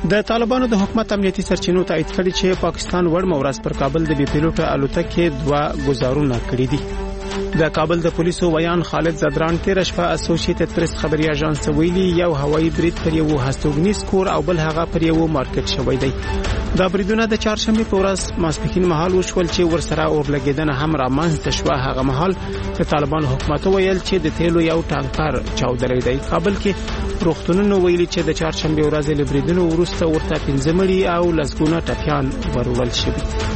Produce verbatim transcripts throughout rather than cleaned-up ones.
د طالبانو د حکومت امنیتي سرچینو تایید کړي چې پاکستان وړ مورز پر کابل د بي پیلوټه الوتکې دوه گزارونه کړي دي. د کابل د پولیسو ویان خالد زدران تیر شپه اسوسییټډ پریس خبري اژانس ویلي یو هوایي برید پر یو هستوګنیز کور او بل هغه پر یو مارکیټ شوی دی. دا بریدونه د چهارشنبه په ورځ ماسپښین مهال وشول چې ورسره اورلګیدنه هم رامنځته شوه. هغه مهال د طالبانو حکومت ویل چې د تیلو یو ټانکر چاودلی دی. کابل کې روغتونونو ویلي چې د چهارشنبه ورځ له بریدونو وروسته ورته پنځه مړي او لسګونه ټپیان ورول شوي.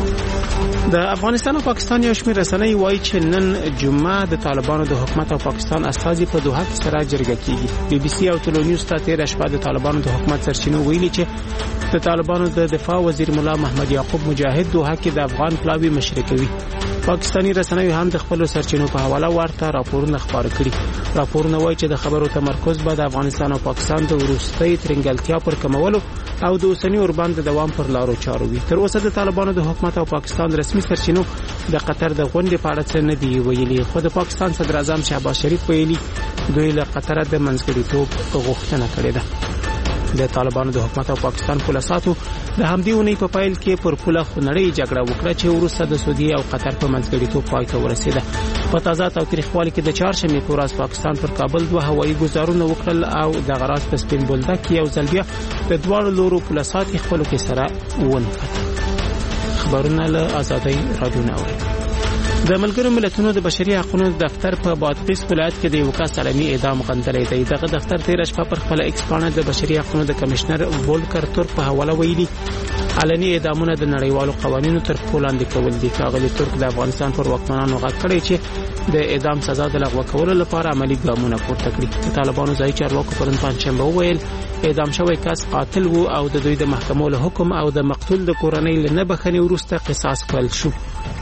د افغانستان او پاکستان یو شمېر رسنۍ وایي چې نن جمعه د طالبانو د حکومت او پاکستان استازي په دوحه کې سره جرګه کیږي. بي بي سي او ټلو نیوز ته تیر شپه د طالبانو د حکومت سرچینو ویلي چې د طالبانو د دفاع وزیر مولا محمد یعقوب مجاهد دوحه کې د افغان پلاوی مشري کوي. پاکستانی رسنۍ هم د خپل سرچینو په حواله ورته راپورونه خبر کړي. راپورونه وایي چې د خبرو تمرکز به د افغانستان او پاکستان د وروستۍ ترنګلتیا پر کمولو او د اوسنی اوربند د دوام پر لارو چارو وي. تر اوسه د طالبانو د حکومت او پاکستان رسمي سرچینو د قطر د غونډې په اړه څه نه دی ویلي، خو د پاکستان صدر اعظم شهباز شریف ویلي دوی له قطر د منځګړیتوب غوښتنه کړې ده. د طالبانو د حکومت او پاکستان پولیساتو د همدې اونۍ په پایل کې پر پوله خونړۍ جګړه وکړه چې وروسته د سعودي او قطر په منځګړیتوب پای ته ورسېده. په تازه تاوتریخوالي کې د چهارشنبې په ورځ پاکستان پر کابل دوه هوایي ګزارونه وکړل او د غراس په سپین بولدک کې یو ځل بیا د دواړو لورو پولیسات خپلو کې سره ونښتل. خبرونه له آزادۍ رادیو ناوړي. د ملګرو ملتونو د بشري حقوقو دفتر په بادغیس ولایت کې د یو کس علني اعدام غندلی دی. دغه دفتر تیر شپه پر خپل ایکس پاڼه د بشري حقوقو د کمشنر وولکر تورک په حواله ویلي علني اعدامونه د نړیوالو قوانینو تر پښو لاندې کول دي. ښاغلي تورک د افغانستان پر واکمنانو غږ کړی چې د اعدام سزا د لغوه کولو لپاره عملی ګامونه پورته کړي. د طالبانو ځایي چارواکو پرون پنجشنبه وویل اعدام شوی کس قاتل وو او د دوی د محکمو له حکم او د مقتول د کورنۍ له نه بخښنې وروسته قصاص کول شو.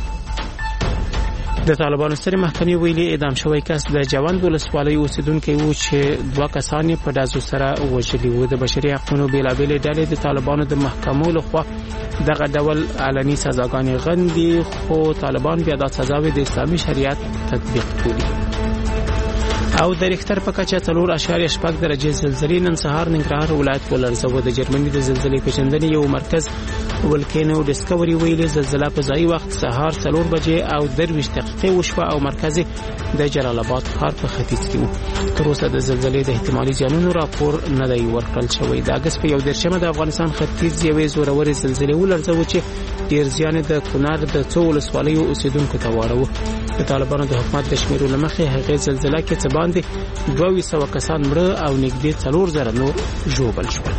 د طالبانو سترې محکمې ویلي اعدام شوی کس د جوند ولسوالۍ اوسیدونکی وو چې دوه کسان په ډازو سره وژلي وو. د بشري حقوقو بیلابېلې ډلې د طالبانو د محکمو لخوا دغه ډول علني سزاګانې غندي، خو طالبان بیا دا سزاوې د اسلامي شریعت تطبیق کوي. او د ریختر په کچه څلور اعشاریه شپږ درجې زلزلې نن سهار ننګرهار ولایت ولړزوه. د جرمني د زلزلې پیژندنې یو مرکز ولکینو ډسکوري ویلي زلزلہ په ځای وخت سهار څلور بجې او درویشت دقیقې وشوه او مرکز د جلال آباد ښار په ختیځ کې وو. تر اوسه د زلزلې د احتمالي زیانونو راپور نه دی ورکړل شوی. د اګست په یو دېرشمه د افغانستان ختیځ یوې زورورې زلزلې ولړزوه چې ډېر زیان د کونړ د څو ولسوالیو اوسیدونکو ته واړوه. د طالبانو د حکومت د شمیرو له مخې هغې زلزله کې څه باندې دوه سوه کسان مړه او نږدې څلور زره نور ژوبل شول.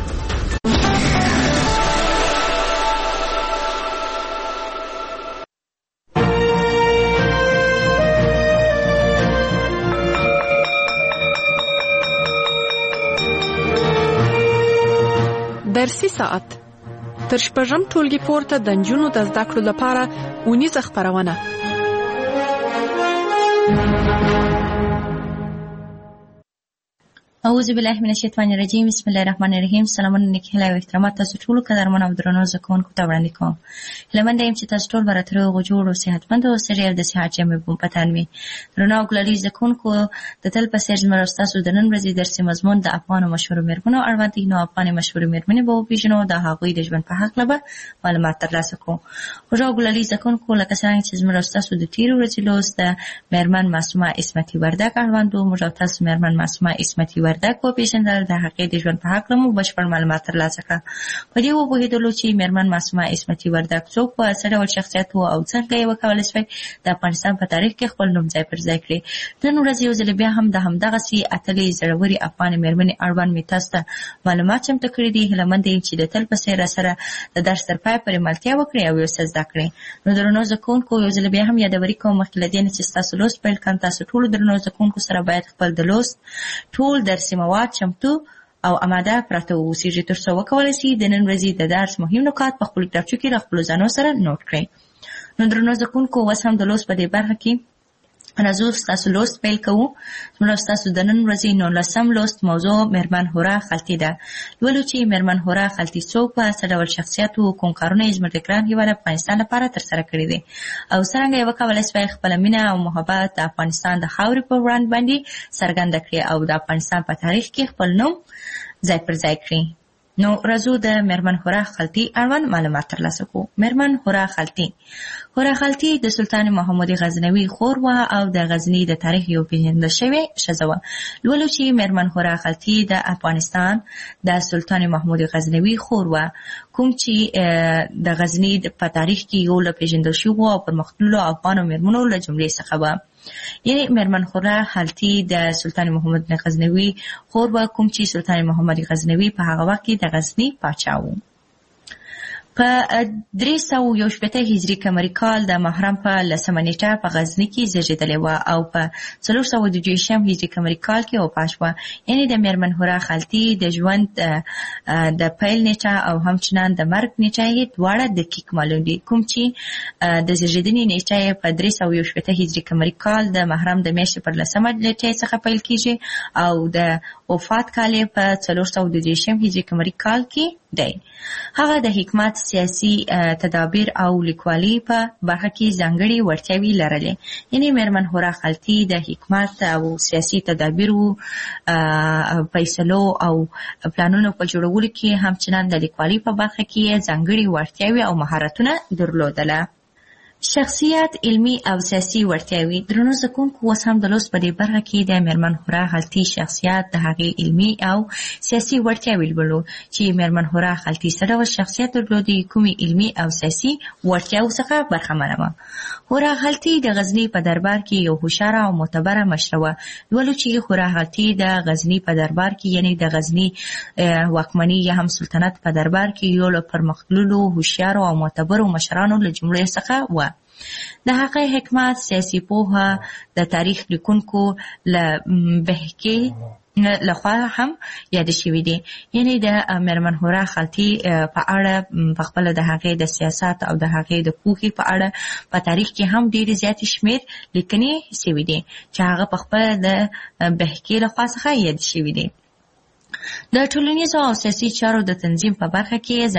درسي ساعت تر شپږم ټولګي پورته د نجونو د زده کړو لپاره اونیزه خپرونه. اعوذ بالله من الشیطان الرجیم. بسم الله الرحمن الرحیم. سلامونه نیکی هیله او احترامات تاسو ټولو قدرمن او درنو زده کوونکو ته وړاندې کوم. هیله یم چې تاسو ټول به راته روغ جوړ او صحتمند اوسئ او د صحت جامې به مو په تن وي. درنو او ګلالي زده کوونکو د تل په څېر زموږ ستاسو د نن ورځې درسي مضمون د افغانو مشهورو مېرمنو اړوند دی. نو افغانې مشهورې مېرمنې به وپېژنو، د هغوی د ژوند په هکله به معلومات ترلاسه کوو. خوږو او ګلالي زده کوونکو لکه څرنګه چې زموږ ستاسو د تېرې ورځې لوست د مېرمن معصومه عصمتي وردګ اړوند و. موږ او تاسو مېرمن معصومه عصمتي وردګ وپېژندل، د هغې د ژوند په هکله مو بشپړ معلومات ترلاسه کړه. په دې وپوهېدلو چې مېرمن معصومه عصمتي وردګ څوک وه، څه ډول شخصیت و او څنګه یې وکولی شوی د افغانستان په تاریخ کې خپل نوم ځای پر ځای کړي. نن ورځ یو ځل بیا هم د همدغسې اتلې زړورې افغانې مېرمنې اړوند مې تاسو ته معلومات چمتو کړي دي. هیله یم چې د تل په څېر راسره د درس تر پایه پورې ملتیا وکړئ او یو څه زده کړئ. نو درنو زده کوونکو یو ځل بیا هم یادوري کوم مخکې له دې نه چې ستاسو لوست پیل کړم، تاسو ټولو درنو زده کوونکو سره باید خپل د لوست ټول درسي مواد چمتو او اماده پراته واوسیږي تر څو وکولی شي د نن ورځې د درس مهم نکات په خپلو کتابچو کې له خپلو ځانو سره نوټ کړئ. نو درنو زده کوونکو اوس هم د لوست په دې برخه کې راځو ستاسو لوست پیل کوو. زموږ ستاسو د نن ورځې نولسم لوست موضوع مېرمن هوره خلطي ده. لولو چې مېرمن هوره خلطي څوک وه، څه ډول شخصیت و، کوم کارونه یې زموږ د ګران هېواد افغانستان لپاره ترسره کړي دي او څرنګه یې وکولی شوی خپله مینه او محبت د افغانستان د خاورې په وړاندې باندې څرګنده کړي او د افغانستان په تاریخ کې خپل نوم ځای پر ځای کړي. نو راځو د میرمن هورا خلطي اړوند معلومات ترلاسه کوو. میرمن هورا خلطي هورا خلطي د سلطان محمود غزنوي خور وه او د غزني د تاریخ یو پیژندل شوې ښځه وه. لولو چې میرمن هورا خلطي د افغانستان د سلطان محمود غزنوي خور وه، کوم چې د غزني په تاریخ کې یو له پیژندل شوو او پرمختللو افغانو میرمنو له جملې څخه وه. یعنی میرمن هورا خلطي د سلطان محمود غزنوي خور وه، کوم چې سلطان محمد غزنوي په هغه وخت کې د غزني پاچا و. په درې سوه یو شپېته هجري قمري کال د محرم په لسمه نیټه په غزني کې زیږېدلې وه او په څلور سوه دوه دېرشم هجري قمري کال کې وفات شوه. یعنې د میرمن هورا خلطي د ژوند د پیل نیټه او همچنان د مرګ نیټه یې دواړه دقیق معلوم دي، کوم چې د زیږېدنې نیټه یې په درې سوه یو شپېته هجري قمري کال د محرم د میاشتې پر لسمه نیټه څخه پیل کېږي او د وفات کال یې په څلور سوه دوه دېرشم هجري قمري کال کې دی. هغه د حکمت، سیاسي تدابیر او لیکوالي په برخه کې ځانګړې وړتیاوې لرلې. یعنې میرمن هورا خلطي د حکمت او سیاسي تدابیرو، فیصلو او پلانونو په جوړولو کې همچنان د لیکوالي په برخه کې ځانګړې وړتیاوې او مهارتونه درلودله. شخصیت، علمي او سیاسي وړتیاوې. درنو زده کوونکو، اوس هم د لوست په دې برخه کې د میرمن هورا خلطي شخصیت، د هغې علمي او سیاسي وړتیاوې لولو چې میرمن هورا خلطي څه ډول شخصیت درلودی، کومې علمي او سیاسي وړتیاوو څخه برخمنه وه. هورا خلطي د غزني په دربار کې یو هوښیاره او معتبره مشره وه. لولو چې هورا خلطي د غزني په دربار کې، یعنې د غزني واکمني یا هم سلطنت په دربار کې یو له پرمختللو هوښیارو او معتبرو مشرانو له جملې څخه وه. د هغه حکمت، سیاسي پوهه د تاریخ لیکونکو له بهکې لخوا هم یاد شوي دي. یعنې د میرمن هورا خلطي په اړه په خپله د هغې د سیاست او د هغې د پوهې په اړه په تاریخ کې هم ډېرې زیاتې شمېر لیکنې شوي دي چې هغه په خپله د بهکې لخوا څخه یاد شوي دي. د ټولنیزو او سیاسي چارو د تنظیم په برخه کې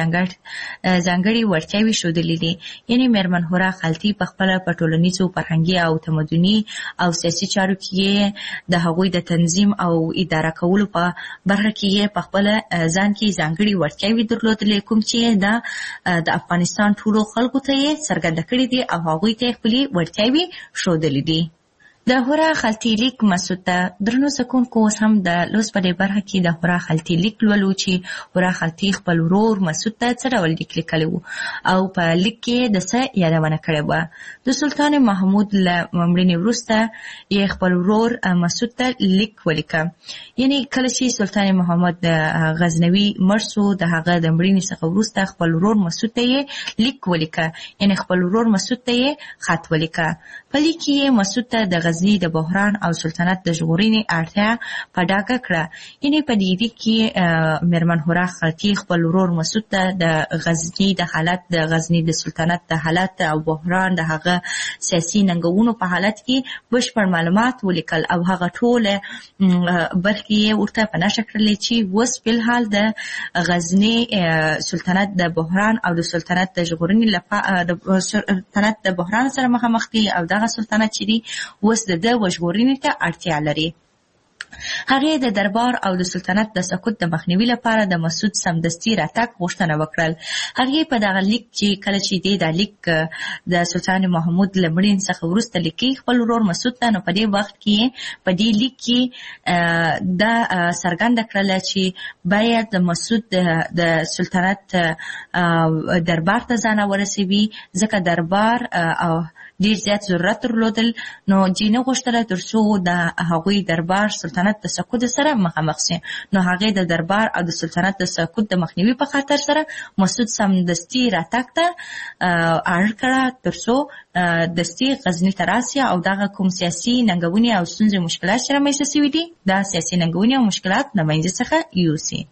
ځانګړې وړتیاوې ښودلې دي. یعنې میرمن هورا خلطي په خپله په ټولنیزو، فرهنګي او تمدني او سیاسي چارو کې د هغوی د تنظیم او اداره کولو په برخه کې په خپله ځان کې ځانګړې وړتیاوې درلودلې، کوم چې د افغانستان ټولو خلکو ته یې څرګنده کړي دي او هغوی ته یې خپلې وړتیاوې ښودلې دي. د هورا خلطي لیک مسعود ته. درنو زده کوونکو، اوس هم د لوست په دې برخه کې د هورا خلطي لیک لولو چې هورا خلطي خپل ورور مسعود ته څه ډول لیک لیکلی و او په لیک کې د څه یادونه کړې وه. د سلطان محمود له مړینې وروسته یې خپل ورور مسعود ته لیک ولیکه. یعنې کله چې سلطان محمود غزنوي مړ سو، د هغه د مړینې څخه وروسته خپل ورور مسعود ته یې لیک ولیکه. یعنې خپل ورور مسعود ته یې خط ولیکه. په لیک کې یې مسعود ته د غزني د بحران او سلطنت د ژغورنې اړتیا په ډاګه کړه. یعنې په دې لیک کې میرمن هورا خلطي خپل ورور مسعود ته د غزني د حالت، د غزني د سلطنت د حالت او بحران، د هغه سیاسي ننګونو په حالت کې بشپړ معلومات ولیکل او هغه ټوله برخې یې ورته په نښه کړلې چې اوس فلحال د غزني سلطنت د بحران او د سلطنت د ژغورنې لپاره د سلطنت د بحران سره مخامخ دي او دغه سلطنت چې دی اوس د ده وژغورنې ته اړتیا لري. هغې د دربار او د سلطنت د سقوط د مخنیوي لپاره د مسعود سمدستي راتګ غوښتنه وکړل. هغې په دغه لیک چې کله چې دی دا لیک د سلطان محمود له مړینې څخه وروسته لیکي خپل ورور مسعود ته، نو په دې وخت کې په دې لیک کې دا څرګنده کړله چې باید د مسعود د سلطنت دربار ته ځان ورسوي، ځکه دربار او ډیر زیات ضرورت درلودل. نو جینه غوښتله تر څو د هغوی دربار سلطنت د سقوط سره مخامخ شي. نو هغې د دربار او د سلطنت د سقوط د مخنیوي په خاطر سره مسعود سمدستي راتګ ته اړ کړه تر څو دستي غزني ته راسي او دغه کوم سیاسي ننګونې او ستونزې مشکلات چې رامنځته شوي دي دا سیاسي ننګونې او مشکلات له منځه څخه یوسي.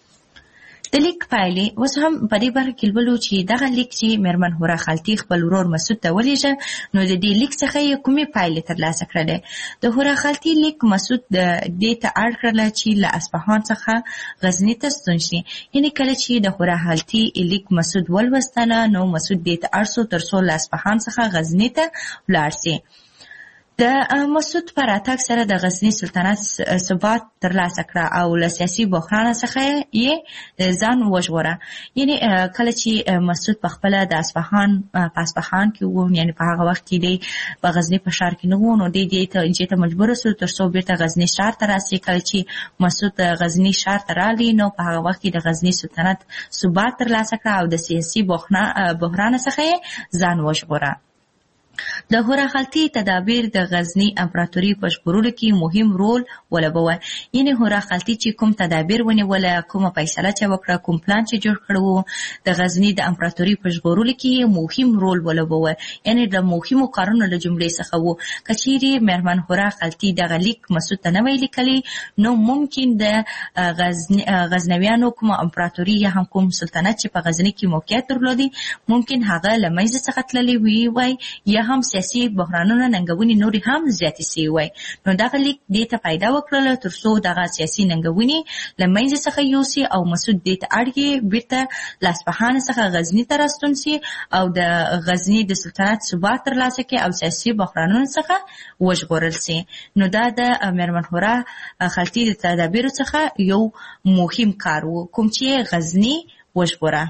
د لیک پایلې اوس هم په دې برخه کې لولو چې دغه لیک چې میرمن هورا خلطي خپل ورور مسعود ته ولېږه، نو د دې لیک څخه یې کومې پایلې ترلاسه کړلې. د هورا خلطي لیک مسعود دې ته اړ کړله چې له اصفهان څخه غزني ته ستون شي. یعنې کله چې د هورا خلطي لیک مسعود ولوستله، نو مسعود دې ته اړ سو تر څو له اصفهان څخه غزني ته ولاړ سي. د مسعود پر راتګ سره د غزنی سلطنت ثبات ترلاسه کړ او له سیاسي بحران څخه یې ځان وژغوره. یعنی کله چې مسعود په خپل د اصفهان په اصفهان کې وو، یعنی په هغه وخت کې دی په غزنی په ښار کې نه وو، نو دی دې ته چې ته مجبور شو تر څو بیرته غزنی ښار ته راسي. کله چې مسعود غزنی ښار ته راغی نو په هغه وخت کې د غزنی سلطنت ثبات ترلاسه کړ او د سیاسي بحران څخه یې ځان وژغوره. د هورا خلطي تدابیر د غزنی امپراتوري په ژغورلو کې مهم رول ولوباوه. یعنی هورا خلطي چې کوم تدابیر ونیوله، کومه فیصله چې وکړه، کوم پلان چې جوړ کړو د غزنی د امپراتوري په ژغورلو کې مهم رول ولوباوه. یعنی د مهمو کارونو له جملې څخه وو کچيري مهربان هورا خلطي د غلیک مسعود ته نه ویل کلی نو ممکن د غزنی غزنویانو کوم امپراتوري یا هم کوم سلطنت چې په غزنی کې موقعیت درلودي ممکن هغه لمایز څخه تللی وي وای یا هم سیاسي بحرانونه ننګونې نورې هم زیاتې سوي وای. نو دغه لیک دې ته پیدا وکړله تر څو دغه سیاسي ننګونې له منځه څخه یوسي او مسعود دې ته اړ کې بیرته له اصفهان څخه غزني ته راستون سي او د غزني د سلطنت ثبات ترلاسه کړي او سیاسي بحرانونو څخه وژغورل سي. نو دا د مهربان هورا خلطي د تدابیرو څخه یو مهم کار و کوم چې غزني وژغوره.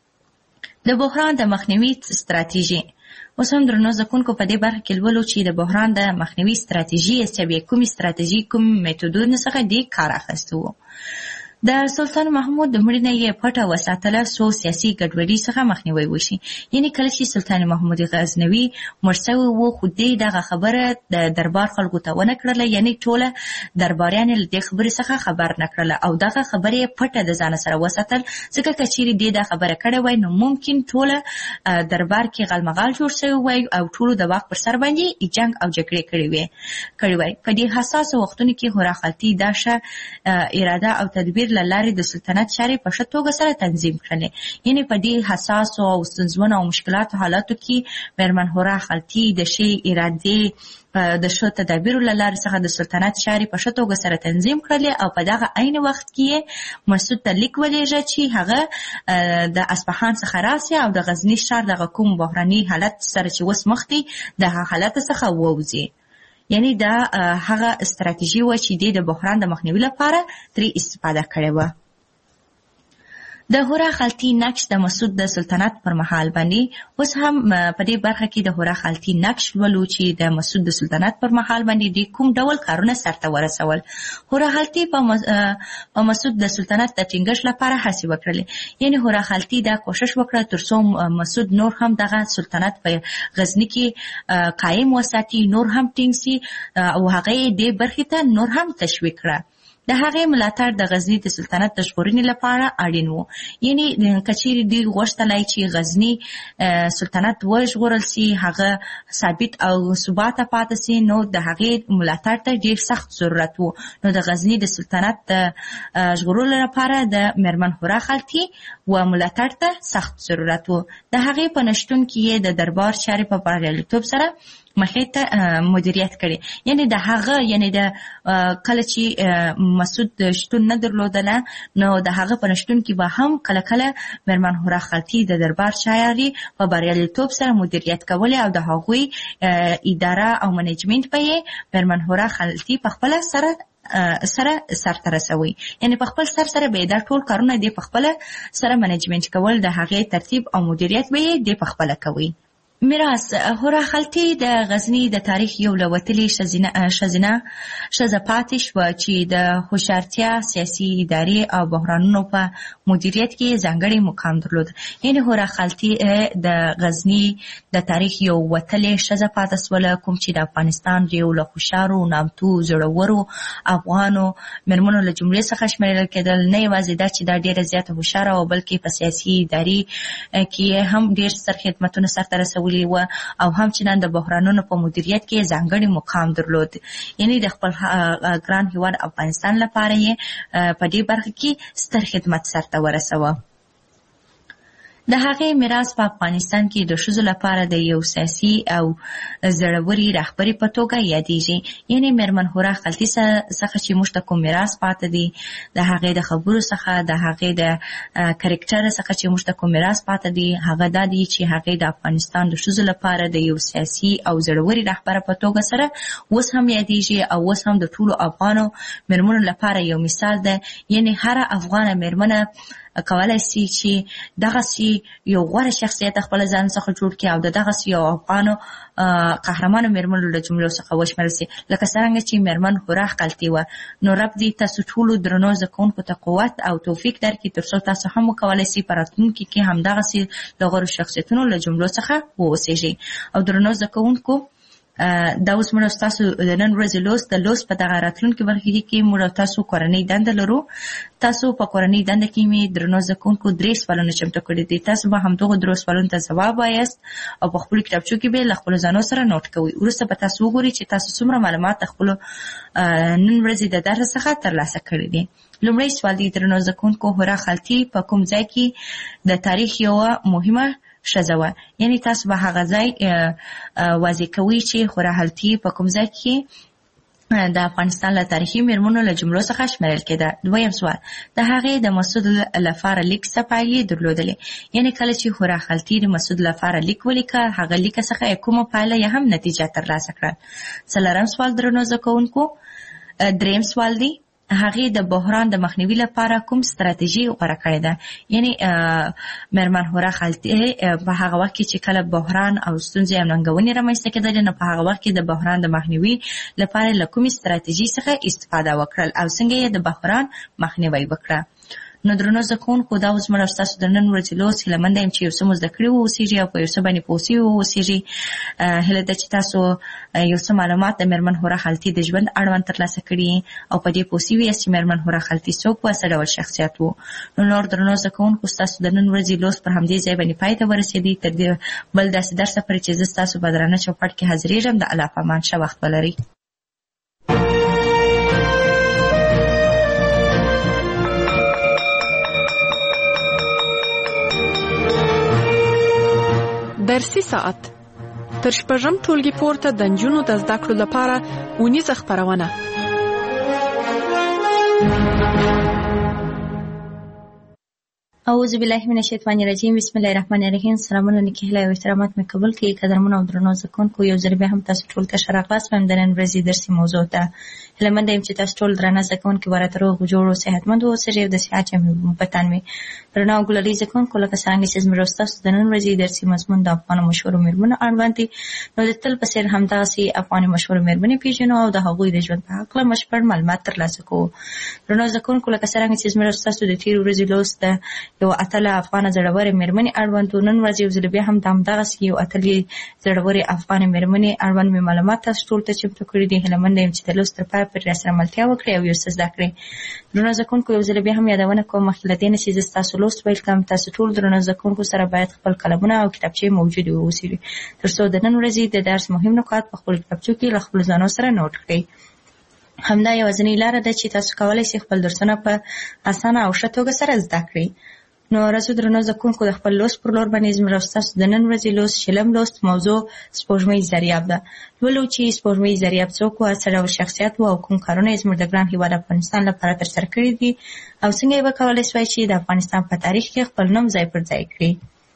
د بحران د مخنیوي ستراتیژي. اوس هم درنو زکونکو په دې برخه کې لولو چې د بحران د مخنیوي ستراتیژي چې کومې ستراتیژي کوم میتودونو څخه دی کار اخیستو. د سلطان محمود د مړینې یې پټه وساتله څو سیاسي ګډوډۍ څخه مخنیوي وشي. یعنی کله چې سلطان محمود غزنوي مړ شوی و خو دې دغه خبره د دربار خلکو ته ونه کړله، یعنی ټوله درباریان له دې خبرې څخه خبر نه کړله او دغه خبرې پټه د ځان سره وساتل ځکه کچېرې دې دا خبره کړې وای نو ممکن ټوله دربار کې غلمغال جوړ شوی وای او ټولو د واک پر سر باندې جنگ او جګړې کړې وای کړې وای. په دې حساس وختونو کې هورا خلطي دا شه اراده او تدبیر لاري د سلطنت چارې په ښه توګه سره تنظیم کړلې. یعنی په دې حساس او ستونزمنو او مشکلاتو حالاتو کې مهربان هورا خلطي د ښې ارادې د ښو تدابیرو له لارې څخه د سلطنت چارې په ښه توګه سره تنظیم کړلې او په دغه عین وخت کې مسعود ته لیک ولېږه چې هغه د اصفهان څخه راسي او د غزني ښار دغه کوم بحراني حالت سره چې اوس مخ دی د هغه حالت څخه ووځي. یعنی دا هغه استراتیژي و چې د بحران د مخنیوي لپاره ترې استفاده کړې وه. د هورا خلطي نقش د مسعود د سلطنت پر مهال باندې اوس هم په دې برخه کې د هورا خلطي نقش ولو چې د مسعود د سلطنت پر مهال باندې د کوم ډول کارونه سرته ورسول. هورا خلطي په مسعود د سلطنت د ټینګښت لپاره هڅې وکړلې. یعنی هورا خلطي دا کوشش وکړه تر څو مسعود نور هم دغه سلطنت په غزني کې قائم وساتي، نور هم ټینګ سي او هغه دې برخې ته نور هم تشویق کړه. د هغې ملاتړ د غزني د سلطنت د ژغورنې لپاره اړین و. یعنی کچېرې دوی غوښتلی چې غزني سلطنت وژغورل سي، هغه ثابت او ثباته پاتې سي، نو د هغې ملاتړ ته ډېر سخت ضرورت و. نو د غزني د سلطنت د ژغورلو لپاره د مهربان هورا خلطي و ملاتړ ته سخت ضرورت و. د هغې په نشتون کې یې د دربار چارې په بریالیتوب سره مخې ته مدیریت کړي. یعنی د هغه یعنی د کله چې مسعود شتون نه درلودله نو د هغه په نشتون کې به هم کله کله مهربان هورا خلطي د دربار چارې په بریالیتوب سره مدیریت کولې او د هغوی اداره او منیجمنت به یې مهربان هورا خلطي په خپله سره سره سرته رسوي. یعنی په خپل سر سره به دا ټول کارونه دی په خپله سره منیجمنت کول، د هغې ترتیب او مدیریت به یې دی په خپله کوي. میراث. هورا خلطي د غزني د تاریخ یو له وتلې ښځینه ښځه پاتې شوه چې د هوښیارتیا، سیاسي ادارې او بحرانونو په مدیریت کې ځانګړی مقام درلود. یعنی هورا خلطي د غزني د تاریخ یو وتلې ښځه پاتې شوله کوم چې د افغانستان یو له هوښیارو، نامتو، زړورو افغانو مېرمنو له جملې څخه شمیرل کېدل. نه یوازې دا چې دا ډېره زیاته هوښیاره وه بلکې په سیاسي ادارې کې هم ډېر ستر خدمتونه سرته رسولي و او همچنان د بحرانونو په مدیریت کې ځانګړی مقام درلود. یعنی د خپل ګران هیواد افغانستان لپاره یې په دې برخه کې ستر خدمت سرته ورسوه. د هغې میراث په افغانستان کې د ښځو لپاره د یو سیاسي او زړوري رهبري په توګه یادېږي. یعنې میرمن هورا خلطي څخه چې موږ ته کوم میراث پاتې دی، د هغې د خبرو څخه، د هغې د کرکټر څخه چې موږ ته کوم میراث پاتې دی، هغه دا دی چې هغې د افغانستان د ښځو لپاره د یو سیاسي او زړوري رهبره په توګه سره اوس هم یادېږي او اوس هم د ټولو افغانو میرمنو لپاره یو مثال ده. یعنې هره افغانه میرمنه کولای شي چې دغسې یو غوره شخصیت خپل ځان څخه جوړ کړي او د دغسې یو افغانو قهرمانو میرمنو له جملو څخه وشمېرل شي، لکه څرنګه چې میرمن هورا خلطي وه. نو رب دې تاسو ټولو درنو زده کوونکو ته قوت او توفیق درکړي تر څو تاسو هم وکولای شئ په راتلونکي کې همدغسې د غوره شخصیتونو له جملو څخه واوسېږئ. او درنو زده کوونکو، دا اوس موږ ستاسو د نن ورځې لوست د لوست په دغه راتلونکي برخه کې موږ تاسو کورنۍ دنده لرو. تاسو په کورنۍ دنده کې مې درنو زده کوونکو درې سوالونه چمتو کړي دي. تاسو به همدغو درو سوالونو ته ځواب وایاست او په خپلو کتابچو کې به له خپلو ځانو سره نوټ کوئ. وروسته به تاسو وګورئ چې تاسو څومره معلومات د خپلو نن ورځې د درس څخه ترلاسه کړي دي. لومړی سوال دی، درنو زده کوونکو، هورا خلطي په کوم ځای کې د تاریخ یوه مهمه ښځه وه؟ یعنې تاسو به هغه ځای واضح کوئ چې هورا خلطي په کوم ځای کې د افغانستان له تاریخي میرمنو له جملو څخه شمیرل کېده. دویم سوال، د هغې د مسعود لپاره لیک څه پایلې درلودلې؟ یعنې کله چې هورا خلطي د مسعود لپاره لیک ولیکه، هغه لیک څخه کومه پایله یا هم نتیجه ترلاسه کړه؟ څلورم سوال، درنو زده کوونکو، دریم سوال دی، هغې د بحران د مخنیوي لپاره کوم ستراتیژي غوره کړې ده؟ یعنې میرمن هورا خلطي په هغه وخت کې چې کله بحران او ستونزې او ننګونې رامنځته کېدلې، نو په هغه وخت کې د بحران د مخنیوي لپاره له کومې ستراتیژي څخه استفاده وکړل او څنګه یې د بحران مخنیوی وکړه؟ نو درنو زده کوونکو، دا اوس موږ ستاسو د نن ورځې لوست هیله منده یم چې یو څه مو زده کړي واوسېږي او په یو څه باندې پوه سوي واوسېږي. هیله ده چې تاسو یو څه معلومات د میرمن هورا خلطي د ژوند اړوند ترلاسه کړي او په دې پوه سوي یاست چې میرمن هورا خلطي څوک وه، څه ډول شخصیت و. نو نور درنو زده کوونکو، ستاسو د نن ورځې لوست پر همدې ځای باندې پای ته ورسېدی. تر دې بل داسې درسه پورې چې زه ستاسو په درانه چوپړ کې حاضرېږم، د الله په امان. ښه وخت ولرئ. درسي ساعت تر شپږم ټولګي پورته د نجونو د زده کړو لپاره اونیزه خپرونه. اعوذ بالله من الشیطان الرجیم، بسم الله الرحمن الرحیم. سلامونه، نیکي هیله او احترامات مې قبول کړئ. قدرمنو او درنو زده کوونکو، یو ځل بیا هم تاسو ټول ته ښه راغلاست وایم د نن ورځې درسي موضوع ته. هیله منده یم چې تاسو ټول درانه زده کوونکي به راته روغ جوړ او صحتمند اوسئ او د صحت جامې په تن وي. درنو او ګلالي زده کوونکو، لکه څرنګه چې زموږ ستاسو د نن ورځې درسي مضمون د افغانو مشهورو میرمنو اړوند دی، نو د تل په څېر همدغسې افغاني مشهورو میرمنې پېژنو او د هغوی د ژوند په هکله بشپړ معلومات ترلاسه کوو. درنو زده کوونکو، لکه څرنګه چې زموږ ستاسو د تېرې ورځې لوست د یو اتله افغانه زړورې میرمنې اړوند و، نن ورځ یو ځل بیا هم د همدغسې یو اتلې زړورې افغانې میرمنې اړوند مې معلومات تاسو ټول ته چمتو کړي دي. هیله منده یم چې د لوست لپاره پرې راسره ملتیا وکړئ او یو څه زده کړئ. درنو زده کوونکو، یو ځل بیا هم یادونه کوم مخکې له دې نه چې زه ستاسو لوست پیل کړم، تاسو ټول درنو زده کوونکو سره باید خپل قلمونه او کتابچې موجودې واوسي تر څو د نن ورځې د درس مهم نکات په خپلو کتابچو کې له خپلو ځانو سره نوټ کړئ. همدا یوازینۍ لاره ده چې تاسو کولی شئ خپل درسونه په اسانه او ښه توګه سره زده کړئ. نو راځو درنو زده کوونکو، د خپل لوست پر لور باندې زموږ ستاسو د نن ورځې لوست شلم لوست موضوع سپوږمۍ زریاب ده. لولو چې سپوږمۍ زریاب څوک وه، څه ډول شخصیت و او کوم کارونه یې زموږ د ګران هېواد افغانستان لپاره ترسره کړي دي او څنګه یې به کولی سوای چې د افغانستان په تاریخ کې خپل نوم ځای پر ځای کړي.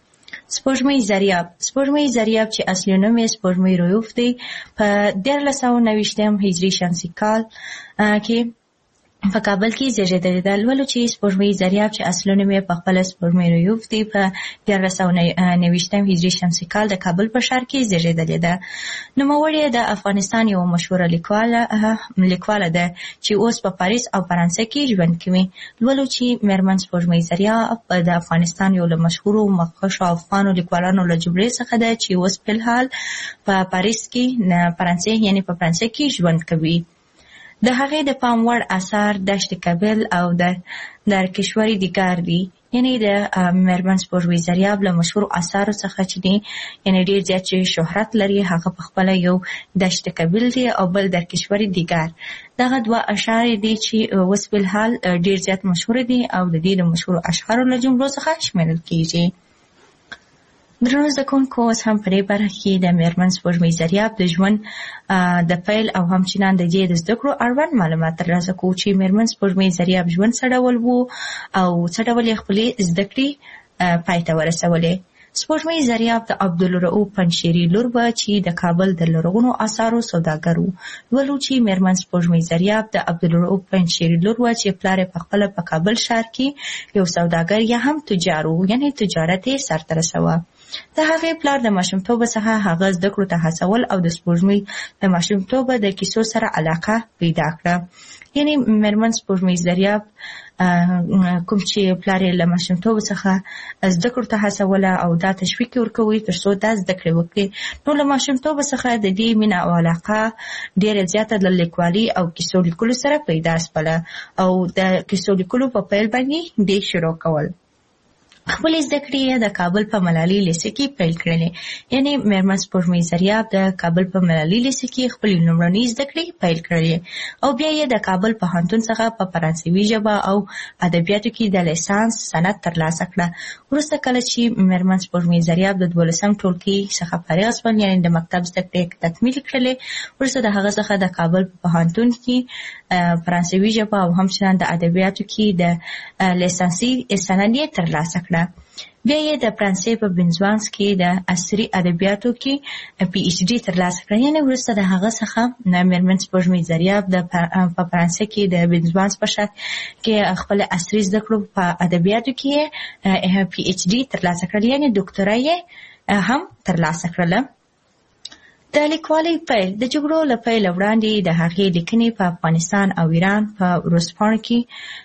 سپوږمۍ زریاب سپوږمۍ زریاب چې اصلي نوم یې سپوږمۍ رویوف دی، په دیارلس سوه نوېشتم هجري شمسي کال کې په کابل کې زیږېدلې ده. لولو چې سپوږمۍ زریاب چې اصلي نوم یې پخپله سپوږمۍ رویوف دی، په دیارلس سوه نوېشتم هجري شمسي کال د کابل په ښار کې زیږېدلې ده. نوموړې د افغانستان یوه مشهوره لیکواله لیکواله ده چې اوس په پاریس او فرانسه کې ژوند کوي. لولو چې میرمن سپوږمۍ زریاب د افغانستان یو له مشهورو مخکښو افغانو لیکوالانو له جملې څخه ده چې اوس فلحال په پاریس کې فرانسې یعنې په فرانسه کې ژوند کوي. د هغې د پام وړ اثار دشت کابل او د درکشوري دیګار دي. یعنې د میرمن سپوږمۍ زریاب له مشهورو اثارو څخه چې دي یعنې ډېر زیات چې شهرت لري، هغه پخپله یو دشت کابل دی او بل درکشوري دیګار. دغه دوه اشعار دي چې اوس فلحال ډېر زیات مشهور دي او د دې د مشهورو اشعارو له جملو څخه شمیرل کېږي. درنو زده کوونکو، اوس هم په دې برخه کې د میرمن سپوږمۍ زریاب د ژوند د پیل او همچنان د دې د زده کړو اړوند معلومات ترلاسه کوو چې میرمن سپوږمۍ زریاب ژوند څه ډول و او څه ډول یې خپلې زده کړې پای ته ورسولې. سپوږمۍ زریاب د عبدالرؤف پنجشیري لور وه چې د کابل د لرغونو آثارو سوداګر و. لولو چې میرمن سپوږمۍ زریاب د عبدالرؤف پنجشیري لور وه چې پلار یې پخپله په کابل ښار کې یو سوداګر یا هم تجار و، یعنې تجارت یې سرته رسوه. د هغې پلار د ماشومتوبه څخه هغه زده کړو ته هڅول او د سپوږمۍ د ماشومتوبه د کیسو سره علاقه پیدا کړه. یعنې میرمن سپوږمۍ زریاب کوم چې پلار یې له ماشومتوبه څخه زده کړو ته هڅوله او دا تشویق یې ورکوي تر څو دا زده کړې وکړي. نو له ماشومتوبه څخه د دې مینه او علاقه ډېره زیاته د لیکوالي او کیسو لیکلو سره پیدا شوله او د کیسو لیکلو په پیل باندې دې شروع کول. خپلې زده کړې د کابل په ملالي لیسه کې پیل کړلې. یعنې میرمن سپوږمۍ زریاب د کابل په ملالي لیسه کې خپلې لومړنۍ زده کړې پیل کړلې او بیا یې د کابل پوهنتون څخه په فرانسوي ژبه او ادبیاتو کې د لیسانس سند ترلاسه کړه. وروسته کله چې میرمن سپوږمۍ زریاب د دولسم ټولګي څخه فارغه شوه، یعنې د مکتب زده کړې تکمیل کړلې، وروسته د هغه څخه د کابل په پوهنتون کې فرانسوي ژبه او همچنان د ادبیاتو کې د لیسانسي سند یې ترلاسه کړه. بیا یې د فرانسې په بنزوانس کې د عصري ادبیاتو کې پی ایچ ډي ترلاسه کړه. یعنې وروسته د هغه څخه میرمن سپوږمۍ زریاب د په فرانسې کې د بنزوانس په ښار کې خپل عصري زده کړو په ادبیاتو کې پی ایچ ډي ترلاسه کړل، یعنې ډاکټرا یې هم ترلاسه کړله. د لیکوالۍ پیل د جګړو له پیله وړاندې د هغې لیکنې په افغانستان او ایران په ورځپاڼو کې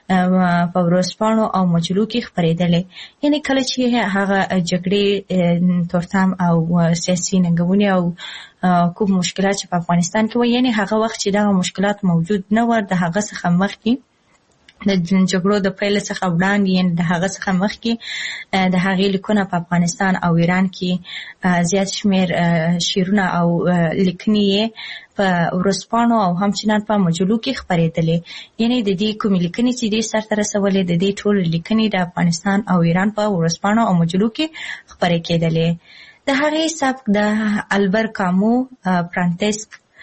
په ورځپاڼو او مجلو کې خپرېدلې. یعنې کله چې هغه جګړې تورتم او سیاسي ننګونې او کوم مشکلات چې په افغانستان کې وو، یعنې هغه وخت چې دغه مشکلات موجود نه ور د هغه څخه مخکې د جګړو د پیل څخه وړاندې، یعنې د هغه څخه مخکې د هغې لیکونه په افغانستان او ایران کې زیات شمېر شعرونه او لیکنې یې په ورځپاڼو او همچنان په مجلو کې خپرېدلې. یعنې د دې کومې لیکنې چې دې سرته رسولې، د دې ټولې لیکنې د افغانستان او ایران په ورځپاڼو او مجلو کې خپرې کېدلې. د هغې سبک د البر کامو، پرانتیس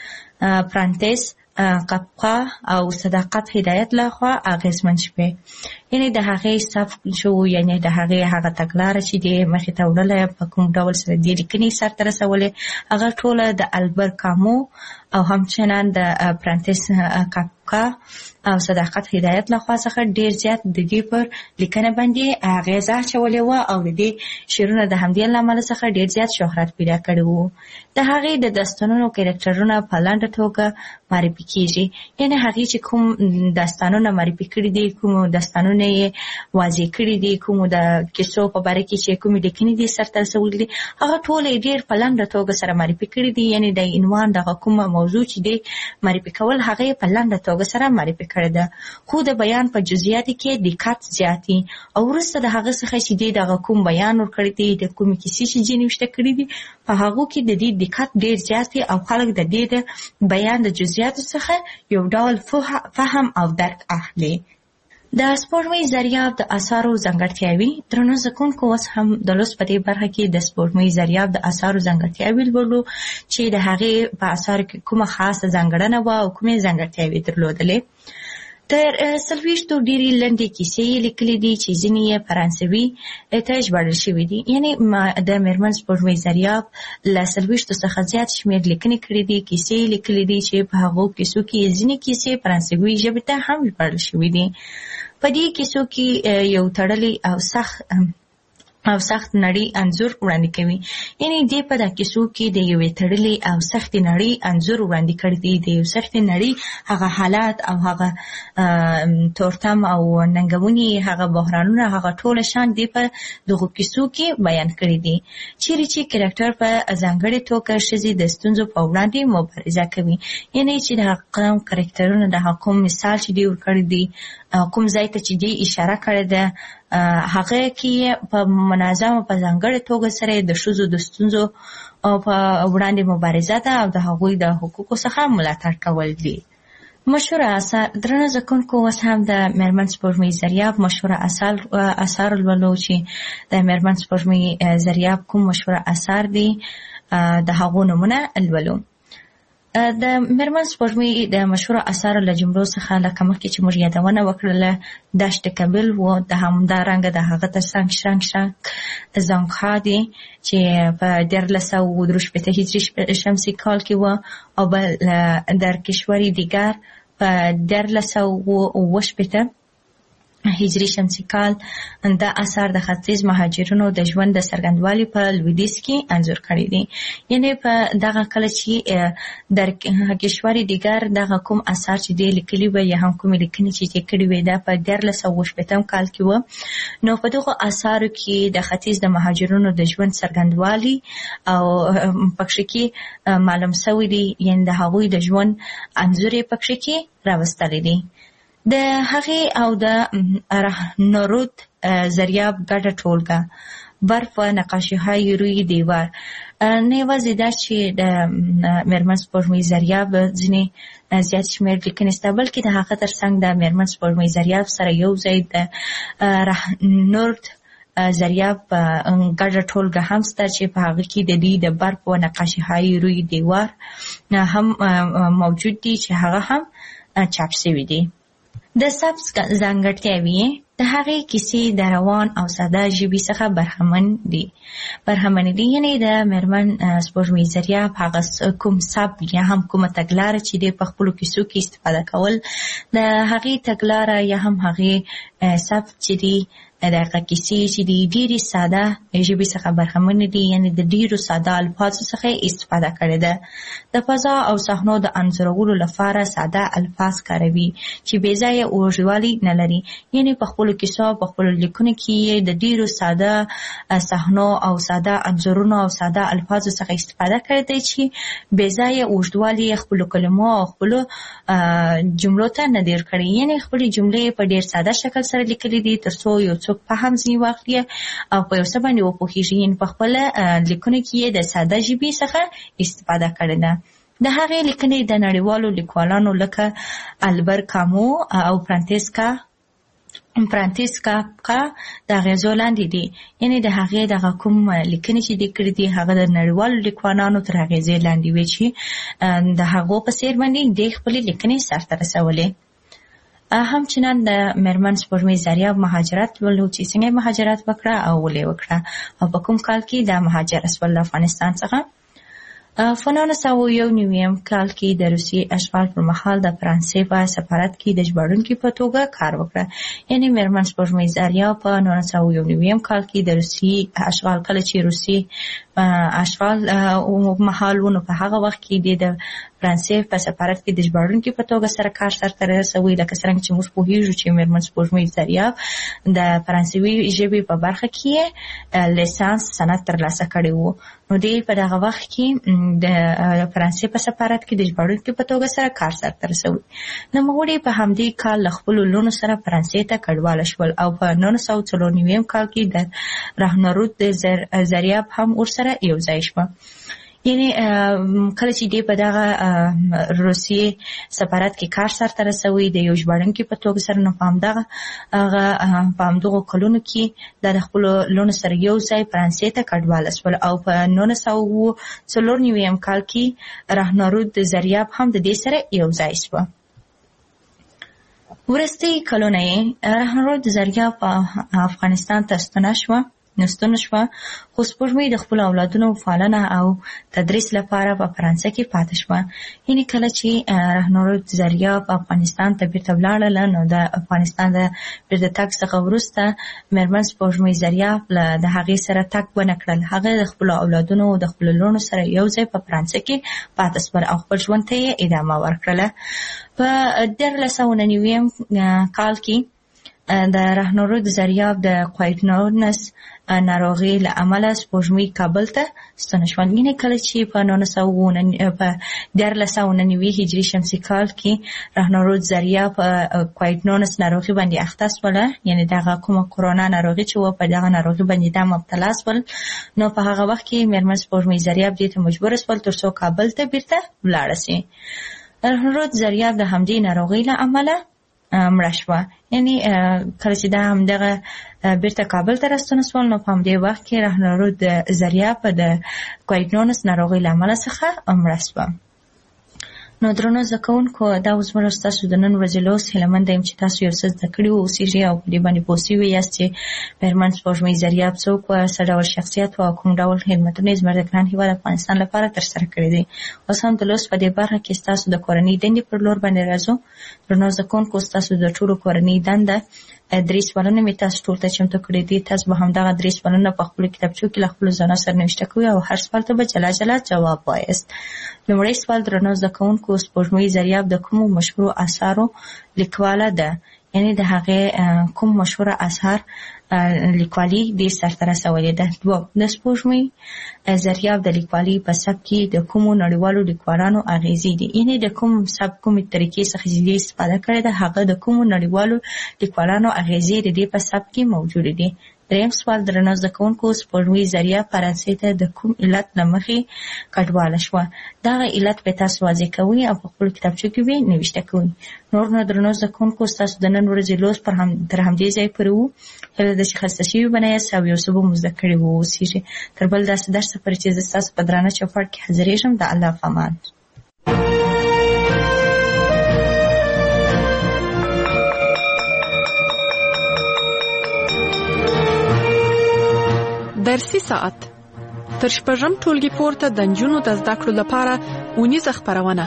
پرانتیس قفقه او صداقت هدایت لخوا اغیزمن شوې. یعنې د هغې سبک شو، یعنې د هغې هغه تګلاره چې دې مخې ته وړله په کوم ډول سره دې لیکنې سرته رسولې، هغه ټوله د البر کامو او همچنان د پرانتیس قفقه او صداقت هدایت لخوا څخه ډېر زیات د دې پر لیکنه باندې اغیزه اچولې وه او د دې شعرونه د همدې له امله څخه ډېر زیات شهرت پیدا کړی و. د هغې د داستانونو کرکټرونه په لنډه توګه معرفي کېږي. یعنې هغې چې کوم داستانونه معرفي کړي دي، کوم داستانونه یې واضح کړي دي، کوم د کیسو په باره کې چې کومې لیکنې دي سرته رسولي دي، هغه ټول یې ډېر په لنډه توګه سره معرفي کړي دي. یعنې د عنوان دغه کومه موضوع چې دی معرفي کول، هغه یې په لنډه توګه سره معرفي کړې ده، خو د بیان په جزئیاتو کې دقت زیات دي. او وروسته د هغه څخه چې دی دغه کوم بیان ورکړی دی، د کومې کیسې چې ځینې نوشته کړي دي، په هغو کې د دې دقت ډېر زیات دی او خلک د دې د بیان د جزئیاتو څخه یو ډول فهم او درک اخلي. د سپوږمۍ زریاب د آثارو ځانګړتیاوې. درنو زده کوونکو، اوس هم د لوست په دې برخه کې د سپوږمۍ زریاب د آثارو ځانګړتیاوې لولو چې د هغې په آثارو کې کومه خاصه ځانګړنه وه او کومې ځانګړتیاوې درلودلې. تر څلوېښتو ډېرې لنډې کیسې یې لیکلي دي چې ځینې یې فرانسوي ته ژباړل شوي دي. یعنې د میرمن سپوږمۍ زریاب له څلوېښتو څخه زیات شمېر لیکنې کړي دي، کیسې یې لیکلي دي چې په هغو کیسو کې ځینې کیسې فرانسوي ژبې ته هم ژباړل شوي دي. په دې کیسو کې یو تړلی او سخت او سخت نړۍ انځور وړاندې کوي. یعنې دې په دا کیسو کې د یوې تړلې او سختې نړۍ انځور وړاندې کړی دی. د یو سختې نړۍ هغه حالات او هغه تورتم او ننګونې، هغه بحرانونه، هغه ټوله شان دې په دغو کیسو کې بیان کړي دي. چیرې چې کرکټر په ځانګړې توګه ښځې د ستونزو په وړاندې مبارزه کوي. یعنې چې د هغه کرکټرونه د هغه کوم مثال چې دې ورکړی دی، کوم ځای ته چې دې اشاره کړې ده، هغه کې په منظمه په ځانګړې توګه سره د ښځو د ستونزو په وړاندې مبارزه ده او د هغوی د حقوقو څخه ملاتړ کول دي. مشهور اثر درنه ځکونکو اوس هم د میرمن سپوږمۍ زریاب مشهور اثر اثر لولو چې د میرمن سپوږمۍ زریاب کوم مشهور اثر دي د هغو نمونه لولو. د میرمن سپوږمۍ د مشهور اثارو له جملو څخه لکه مخکې چې موږ یادونه وکړله دشت کابل و، د همدارنګه د هغه تر څنګ شرنګ شرنګ زنګخا دي چې په دیارلس سوه درې شپېته هجري شمسي کال کې و، او بل در کشوری دیگر په دیارلس سوه اوه شپېته هجري شمسي کال. دا اثر د ختیځ مهاجرینو د ژوند د څرګندوالي په لویدیځ کې انځور کړی دی. یعنی په دغه کله چې در کشوری دیگر دغه کوم اثر چې دی لیکلي وي یا هم کومې لیکنې چې یې کړي وي دا په دیارلس سوه شپېتم کال کې و. نو په دغو اثارو کې د ختیځ د مهاجرینو د ژوند څرګندوالي او پکښې کې معلوم سوی دی، یعنی د هغوی د ژوند انځور یې پکښې کې راوستلی دی. د هغې او د رهنورود زریاب ګډه ټولګه برف و نقاشی‌های روی دیوار. نه یوازې دا چې د میرمن سپوږمۍ زریاب ځینې زیات شمېر لیکنې شته، بلکې د هغه تر څنګ د میرمن سپوږمۍ زریاب سره یو ځای د رهنورود زریاب ګډه ټولګه هم شته چې په هغه کې د دې د برف و نقاشی‌های روی دیوار هم موجود دي چې هغه هم چاپ شوي دي. د سبز ځانګړتیاوې د هغې کیسې د روان او ساده ژبې څخه برخمن دي برخمن دي یعنی د میرمن سپوږمۍ زریاب هغه کوم سبک یا هم کومه تګلاره چې د په خپلو کیسو کې استفاده کول د هغې تګلاره یا هم هغې سبک چې دي د هغه کیسې چې دي ډېرې ساده ژبې څخه برخمن دي، یعنی د ډېرو ساده الفاظو څخه استفاده کړې ده. د فضا او صحنو د انځورولو لپاره ساده الفاظ کاروي چې بې ځایه اوږدوالی نه لري، یعنی په خپلو کیسو په خپلو لیکنو کې د ډېرو ساده صحنو او ساده انځورونو او ساده الفاظو څخه استفاده کړې ده چې بې ځایه اوږدوالی خپلو کلمو او خپلو جملو ته نه دیر کړي، یعنی خپلې جملې په ډېر ساده شکل سره لیکلي دي تر څو یو څوک په هم ځینې واخلي او په یو څه باندې وپوهېږي. یعنې په خپله لیکنو کې یې د ساده ژبې څخه استفاده کړې ده. د هغې لیکنې د نړیوالو لیکوالانو لکه البر کامو او فرانسیسکا فرانسیسکا کا د اغېزو لاندې دي، یعنې د هغې دغه کوم لیکنې چې دې کړي دي هغه د نړیوالو لیکوالانو تر اغېزې لاندې وي چې د هغو په څېر باندې دې خپلې لیکنې سرته رسولې. همچنان د میرمن سپوږمۍ زریاب مهاجرت ولو چې څنګه مهاجرت وکړه او ولې وکړه او په کوم کال کې دا مهاجر شول له افغانستان څخه. په نولس سوه یو نویم کال کې د روسیې اشغال پر مهال د فرانسې په سفارت کې د ژباړونکي په توګه کار وکړه. یعنې میرمن سپوږمۍ زریاب په نولس سوه یو نویم کال کې د روسیې اشغال کله چې روسیې اشغال مهال و نو په هغه وخت کې د فرانسې په سفارت کې د ژباړونکي په توګه سره کار سرته رسوي. لکه څرنګه چې موږ پوهېږو چې میرمن سپوږمۍ زریاب د فرانسوي ژبې په برخه کې لیسانس سند ترلاسه کړی و، نو دی په دغه وخت کې د فرانسې په سفارت کې د ژباړونکي په توګه سره کار سرته رسوي. نوموړي په همدې کال له خپلو لوڼو سره فرانسې ته کډواله شول او په نولس سوه څلور نویم کال کې د رهنورود زریاب هم ورسره یو ځای شوه. یعنی کله چې دی په دغه روسیې سفارت کې کار سرته رسوي د یو ژباړونکي په توګه سره، نو په همدغه په همدغو کلونو کې د خپلو لوڼو سره یو ځای فرانسې ته کډواله شول او په نولس سوه څلور نویم کال کې رهنورود زریاب هم د دې سره یو ځای شوه. وروستي کلونه یې رهنورود زریاب په افغانستان ته ستنه شوه نستون شوه، خو سپوږمۍ د خپلو اولادونو پالنه او تدریس لپاره په فرانسه کې پاتې شوه. یعنې کله چې رهنورود زریاب افغانستان ته بیرته ولاړله نو د افغانستان د بیرته تګ څخه وروسته میرمن سپوږمۍ زریاب له د هغې سره تګ ونه کړل. هغه د خپلو اولادونو د خپلو لوڼو سره یو ځای په فرانسه کې پاتې شول او خپل ژوند ته یې ادامه ورکړله. په دیارلس سوه نویم کال کې د رهنورود زریاب د قویتنونس ناروغي له امله سپوږمۍ کابل ته ستنه شول. یعنې کله چې په نولس سوه په دیارلس سوه نوي هجري شمسي کال کې رهنورود زریاب په قویتنونس ناروغي باندې اخته شوله، یعنې دغه کومه کرونا ناروغي چې وه په دغه ناروغي باندې دا مبتلا شول، نو په هغه وخت کې میرمن سپوږمۍ زریاب دې ته مجبوره شول تر څو کابل ته بیرته ولاړه شي. رحمت زریاب د همدې ناروغۍ له امله مړه شوه. یعنی کله چې دا همدغه بیرته کابل ته راستون سول نو په همدې وخت کې رحمت زریاب د کویډ ناروغۍ له امله څخه مړه شوه. نو درنو زده کوونکو دا اوس موږ ستاسو د نن ورځې لوست هیله منده یم چې تاسو یو څه زده کړي واوسیږئ او په دې باندې پوه سوي یاست چې مېرمن سپوږمۍ زریاب څوک وه، څه ډول شخصیت وه او کوم ډول خدمتونه یې زموږ د ګران هېواد افغانستان لپاره ترسره کړي دي. اوس هم د لوست په دې برخه کې ستاسو د کورنۍ دندې پر لور باندې راځو. درنو زده کوونکو ستاسو د ټولو کورنۍ دنده درې سوالونه مې تاسو ټول ته چمتو کړي دي. تاسو به همدغه درې سوالونه په خپلو کتابچو کې له خپلو ځانو سره نوشته کوئ او هر سوال ته به جلا جلا جواب وایاست. لومړی سوال درنو زده کوونکو، سپوږمۍ زریاب د کومو مشهورو اثارو لیکواله ده؟ یعنی د هغې کوم مشهوره اثار لیکوالي دې سرته رسولې ده. دوه، د سپوږمۍ زریاب د لیکوالي په سبک کې د کومو نړیوالو لیکوالانو اغیزې دي؟ یعنی د کوم سبک کومې طریقې څخه چې دې استفاده کړې ده هغه د کومو نړیوالو لیکوالانو اغیزې د دې په سبک کې موجودې دي. دریم سوال درنو زده کوونکو، سپوږمۍ زریاب فرانسې ته د کوم علت له مخې کډواله شوه؟ دغه علت به تاسو واضح کوئ او په خپلو کتابچو کې به نوشته کوئ. نور نو درنو زده کوونکو ستاسو د نن ورځې لوست پر هم تر همدې ځای پورې وو. هیله ده چې خسته شوي به نه یاست او یو څه به مو زده کړي واوسیږي. تر بل داسې درسه پورې چې زه ستاسو په درانه چوپړ کې حاضرېږم، د الله په امان. درسي ساعت تر شپږم ټولګي پورته د نجونو د زده کړو لپاره اونیزه خپرونه.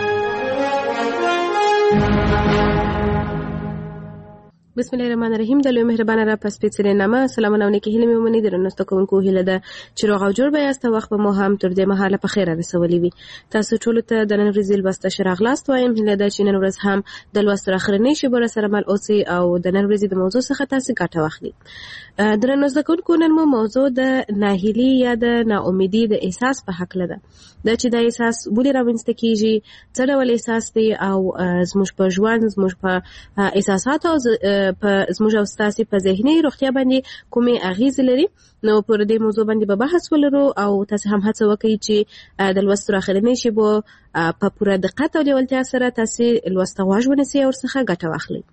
بسم الله الرحمن الرحیم. د لوی مهربانه را پس پیڅلې نامه سلامونه او نیکې هیلې مې ومنئ. درنو زده کوونکو هیله ده چې روغ او جوړ به یاست. وخت به مو هم تر دې مهاله په خیر رسولی وي. تاسو ټولو ته د نن ورځې لوست ښه راغلاست وایم. هیله ده چې نن ورځ هم د لوست اخرنۍ شیبه سره مل اوسئ او د نن ورځې د موضوع څخه تاسو ګټه واخلئ. درنو زده کوونکو نن مو موضوع د ناهیلي یا د ناامیدۍ د احساس په هکله ده. دا چې دا احساس ولې رامنځته کیږي، څه ډول احساس دی او زموږ په ژوند، زموږ په احساساتو او په زموږ او ستاسو په ذهني روغتیا باندې کومې اغیزې لري. نو پر دې موضوع باندې به بحث ولرو او تاسو هم هڅه وکړئ چې د لوست اخرنۍ شیبو په پوره دقت او لیوالتیا سره تاسو لوست غوږ ونیسئ او ورڅخه ګټه واخلئ.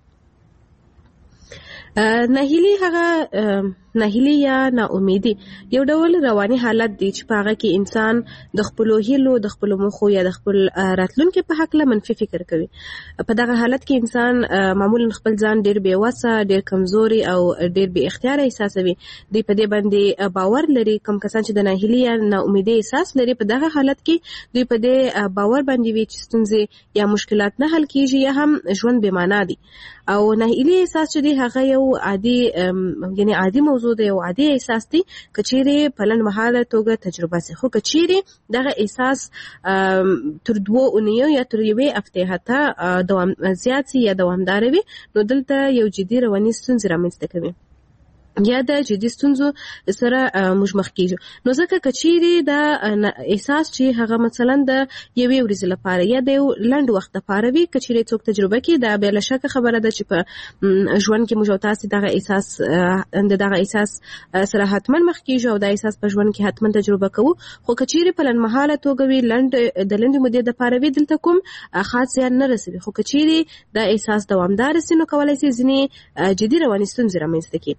ناهیلي هغه ناهیلي یا ناامیدي یو ډول رواني حالت دی چې په هغه کې انسان د خپلو هیلو، د خپلو موخو یا د خپل راتلونکي په هکله منفي فکر کوي. په دغه حالت کې انسان معمولا خپل ځان ډېر بې وسه، ډېر کمزوري او ډېر بې اختیاره احساسوي. دوی په دې باندې باور لري. کوم کسان چې د ناهیلي یا ناامیدۍ احساس لري په دغه حالت کې دوی په دې باور باندې وي چې ستونزې یا مشکلات نه حل کیږي یا هم ژوند بې معنا دی. او ناهیلي احساس چې دی هغه یو عادي یعنی عادي موضوع دی، یو عادي احساس دی که چیرې په لنډمهاله توګه تجربه شي. خو که چیرې دغه احساس تر دوو اونیو یا تر یوې هفتې حتی دوام زیات شي یا دوامداره وي نو دلته یو جدي رواني ستونزې رامنځته کوي یا د جدي ستونزو سره موږ مخ کیږو. نو ځکه که چیرې دا احساس چې هغه مثلا د یوې ورځې لپاره یا د یو لنډ وخت لپاره وي، که چیرې څوک تجربه کړي دا بیا له شکه خبره ده چې په ژوند کې موږ او تاسې دغه احساس د دغه احساس سره حتما مخ کیږو او دا احساس په ژوند کې حتما تجربه کوو. خو که چیرې په لنډمهاله توګه وي، لنډ د لنډې مودې لپاره وي، دلته کوم خاص زیان نه رسوي. خو که چیرې دا احساس دوامدار شي نو کولی شي ځینې جدي رواني ستونزې رامنځته کړي.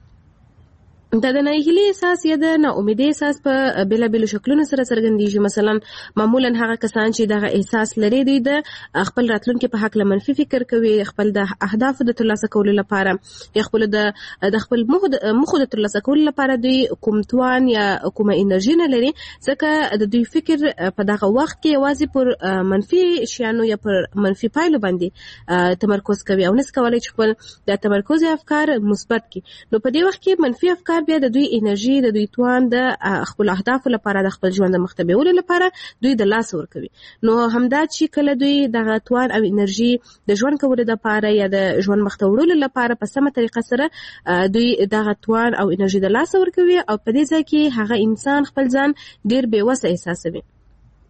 دا د ناهیلي احساس یا د ناامیدۍ احساس په بېلابېلو شکلونو سره څرګندېږي. مثلا معمولا هغه کسان چې دغه احساس لري دوی د خپل راتلونکي په هکله منفي فکر کوي، خپل د اهدافو د ترلاسه کولو لپاره یا خپل د د خپل موخو د ترلاسه کولو لپاره دوی کوم توان یا کومه انرژي نه لري، ځکه د دوی فکر په دغه وخت کې یوازې پر منفي شیانو یا پر منفي پایلو باندې تمرکز کوي او نس کولی چې خپل د تمرکز افکار مثبت کړي. نو په دې وخت کې منفي افکار بیا د دوی انرژي، د دوی توان د خپل اهدافو لپاره، د خپل ژوند د مخته بیولو لپاره دوی د لاس ورکوي. نو همدا چې کله دوی دغه توان او انرژي د ژوند کولو لپاره یا د ژوند مخته وړلو لپاره په سمه طریقه سره دوی دغه توان او انرژي د لاس ورکوي او په دې ځای کې هغه انسان خپل ځان ډیر بې وسه احساسوي.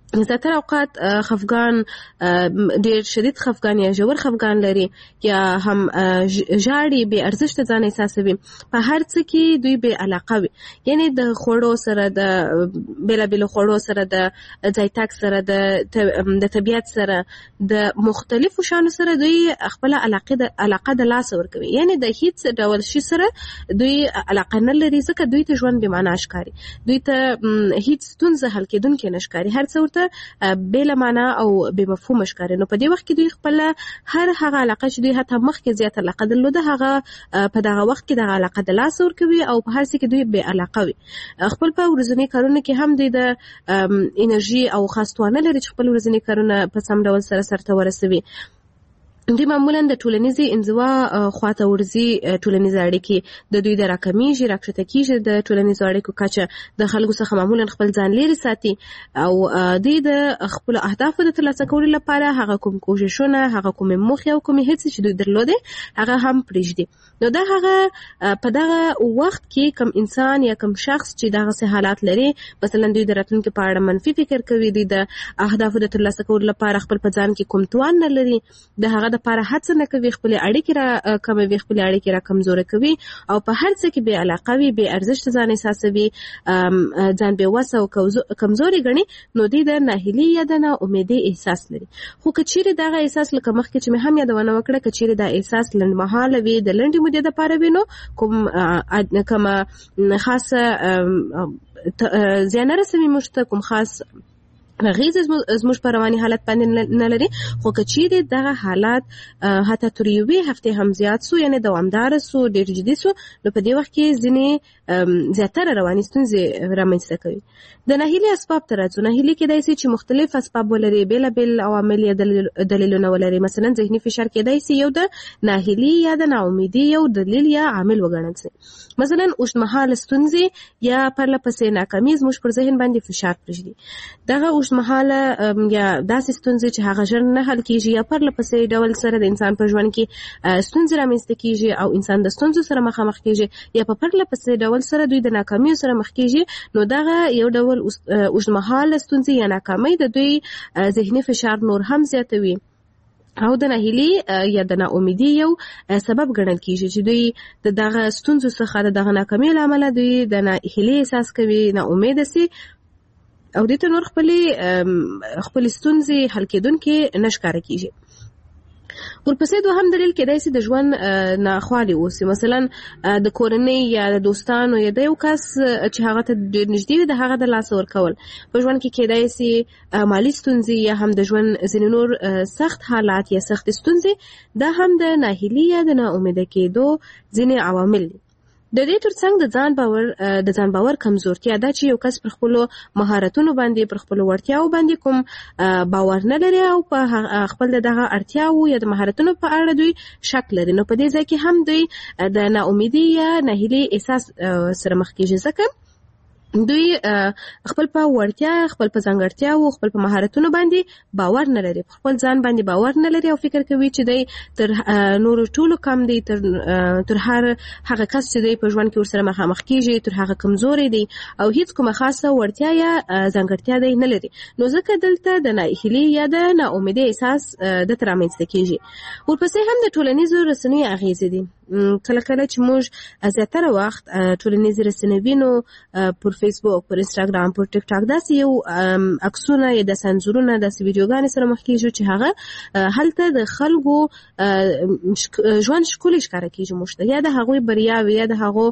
زیاتره اوقات خفګان ډېر شدید خفګان یا ژور خفګان لري یا هم ژاړي بې ارزښته ځان احساسوي په هر څه کې دوی بې علاقه وي یعنی د خوړو سره د بېلابېلو خوړو سره د ځای تګ سره د طبیعت سره د مختلفو شیانو سره دوی خپله علاقه د لاسه ورکوي یعنی د هیڅ ډول شي سره دوی علاقه نه لري ځکه دوی ته ژوند بې معنا ښکاري دوی ته هیڅ ستونزه حل کېدونکې نه ښکاري هر څه ورته بېله معنا او بې مفهومه ښکاري نو په دې وخت کې دوی خپله هر هغه علاقه چې دوی حتی مخکې زیات علاقه درلوده هغه په دغه وخت کې دغه علاقه د لاسه ورکوي او په هر څه کې دوی بې علاقه وي خپل په ورځني کارونو کې هم دوی د انرژي او خاص توانه لري چې خپل ورځني کارونه په سم ډول سره سرته ورسوي دوی معمولا د ټولنیزې انزوا خواته ورځي ټولنیزې اړیکې د دوی د راکمیږي راکښته کېږي د ټولنیزو اړیکو کچه د خلکو څخه معمولا خپل ځان لرې ساتي او دوی د خپلو اهدافو د ترلاسه کولو لپاره هغه کوم کوښښونه هغه کومې موخې او کومې هڅې چې دوی درلودې هغه هم پرېږدي نو دا هغه په دغه وخت کې کوم انسان یا کوم شخص چې دغسې حالات لري مثلا دوی د راتلونکي په اړه منفي فکر کوي دوی د اهدافو د ترلاسه کولو لپاره خپل په ځان کې کوم توان نه لري د هغه لپاره هڅه نه کوي خپل اړیکې را کموي خپل اړیکې را کمزوري کوي او په هر څه کې بې علاقه وي بې ارزښت ځان احساسوي ځان بې وسه او کمزوري ګڼي نو دوی د ناهیلي یا د ناامیدۍ احساس لري خو که چیرې دغه احساس لکه مخکې چې مې هم یادونه وکړه که چیرې دا احساس لنډمهاله وي د لنډې مودې دپاره وي نو کوم کومه خاصه زیان نه رسوي موږ ته کوم خاص غیز زموږ په رواني حالت باندې نه لري خو که چیرې دغه حالات حتی تر یوې هفتې هم زیات سو یعنې دوامداره سو ډېر جدي سو نو په دې وخت کې ځینې زیاتره رواني ستونزې رامنځته کوي د ناهیلۍ اسباب ته راځو ناهیلي کېدای سي چې مختلف اسباب ولري بېلابېل عوامل یا دلیلونه ولري مثلا ذهني فشار کېدای سي یو د ناهیلي یا د ناامیدۍ یو دلیل یا عامل وګڼل سي مثلا اوږدمهاله ستونزې یا پرله پسې ناکامي زموږ پر ذهن باندې فشار پرېږدي دغه اوږدمهاله یا داسې ستونزې چې هغه ژر نه حل کېږي یا پرله پسې ډول سره د انسان په ژوند کې ستونزې رامنځته کېږي او انسان د ستونزو سره مخامخ کېږي یا په پرله پسې ډول سره دوی د ناکامیو سره مخ کېږي نو دغه یو ډول اوږدمهاله ستونزې یا ناکامۍ د دوی ذهني فشار نور هم زیاتوي او د ناهیلي یا د ناامیدۍ یو سبب ګڼل کېږي چې دوی د دغه ستونزو څخه د دغه ناکامیو له امله دوی د ناهیلۍ احساس کوي ناامیده سي او دوی ته نور خپلې خپلې ستونزې حل کېدونکې نه ښکاره کېږي ورپسې دوهم دلیل کېدای سي د ژوند ناخوالې اوسي مثلا د کورنۍ یا د دوستانو یا د یو کس چې هغه ته ډېر نږدې وي د هغه د لاسه ورکول په ژوند کې کېدای سي مالي ستونزې یا هم د ژوند ځینې نور سخت حالات یا سختې ستونزې دا هم د ناهیلي یا د ناامیده کېدو ځینې عوامل دي د دې ترڅنګ د ځان باور د ځان باور کمزورتیا دا چې یو کس پر خپلو مهارتونو باندې پر خپلو وړتیاو باندې کوم باور نه لري او په خپل دغه اړتیاو یا د مهارتونو په اړه دوی شک لري نو په دې ځای کې هم دوی د ناامیدۍ یا ناهیلۍ احساس سره مخ کېږي ځکه دوی خپل په وړتیا خپل په ځانګړتیا او خپل په مهارتونو باندې باور نه لري خپل ځان باندې باور نه لري او فکر کوي چې دوی تر نورو ټولو کم دي تر تر هر هغه کس چې دوی په ژوند کې ورسره مخامخ کېږي تر هغه کمزوري دي او هیڅ کومه خاصه وړتیا یا ځانګړتیا دوی نه لري نو ځکه دلته د ناهیلۍ یا د ناامیدۍ احساس د ترامنځته کېږي ورپسې هم د ټولنیزو رسنیو اغېزې دي کله کله چې موږ زیاتره وخت ټولنیزې رسنۍ وینو پر فیسبوک پر انستاګرام پر ټیک ټاک داسې یو عکسونه یا د سنزورونه داسې ویډیوګانې سره مخ کېږي چې هغه هلته د خلکو ژوند ښکلی ښکاره کېږي موږ ته یا د هغوی بریاوې یا د هغو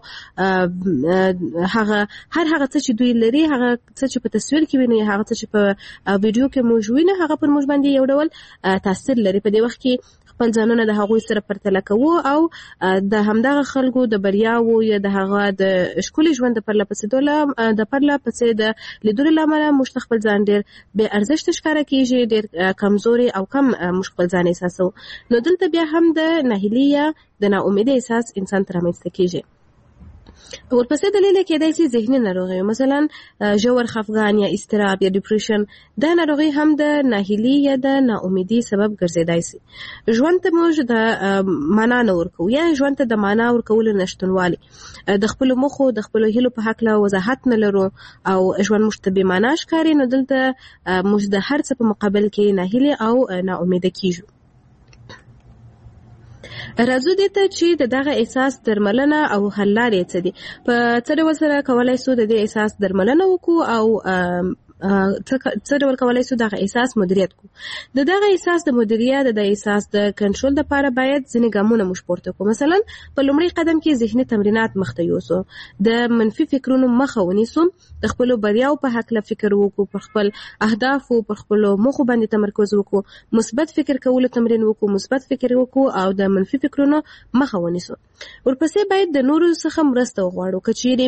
هغه هر هغه څه چې دوی لري هغه څه چې په تصویر کې وینو یا هغه څه چې په ویډیو کې موږ وینو هغه پر موږ باندې یو ډول تاثیر لري په دې وخت کې خپل ځانونه د هغوی سره پرتله کوو او د همدغه خلکو د بریاوو یا د هغه د ښکلي ژوند د پرله پسې د پرله پسې د لیدلو له امله موږ ته خپل ځان ډېر بې ارزښته ښکاره کېږي ډېر کمزوري او کم موږ خپل ځان احساسوو نو دلته بیا هم د ناهیلۍ یا د ناامیدۍ احساس انسان ته رامنځته کېږي ورپسې دلیل کېدای شي ذهني ناروغي، مثلا ژور خفګان یا اضطراب یا ډیپریشن. دا ناروغي هم د ناهیلي یا د ناامیدي سبب ګرځیدای شي. ژوند ته موږ د معنا نه ورکو یا ژوند ته د معنا ورکولو نشتونوالي، د خپل مخو د خپل هیلو په حق له وضاحت نه لرو او ژوند موږ ته بې معنا ښکاري، نو دلته موږ د هر څه په مقابل کې ناهیلي او ناامیده کیږو. راځو دې ته چې د دغه احساس درملنه او حل لارې څه دي. په څه ډول سره کولای شو د دې احساس درملنه وکړو او څه ډول کولای شو دغه احساس مدیریت کړو. د دغه احساس د مدیریت د احساس د کنټرول لپاره باید ځینې ګامونه موږ پورته کړو. مثلا په لومړي قدم کې ذهني تمرینات مخته یوسو، د منفي فکرونو مخه ونیسو، د خپل بریاو په حق له فکر وکړو، پر خپل اهدافو پر خپل موخو باندې تمرکز وکړو، مثبت فکر کولو تمرین وکړو، مثبت فکر وکړو او د منفي فکرونو مخه ونیسو. ورپسې باید د نورو څخه مرسته وغواړو،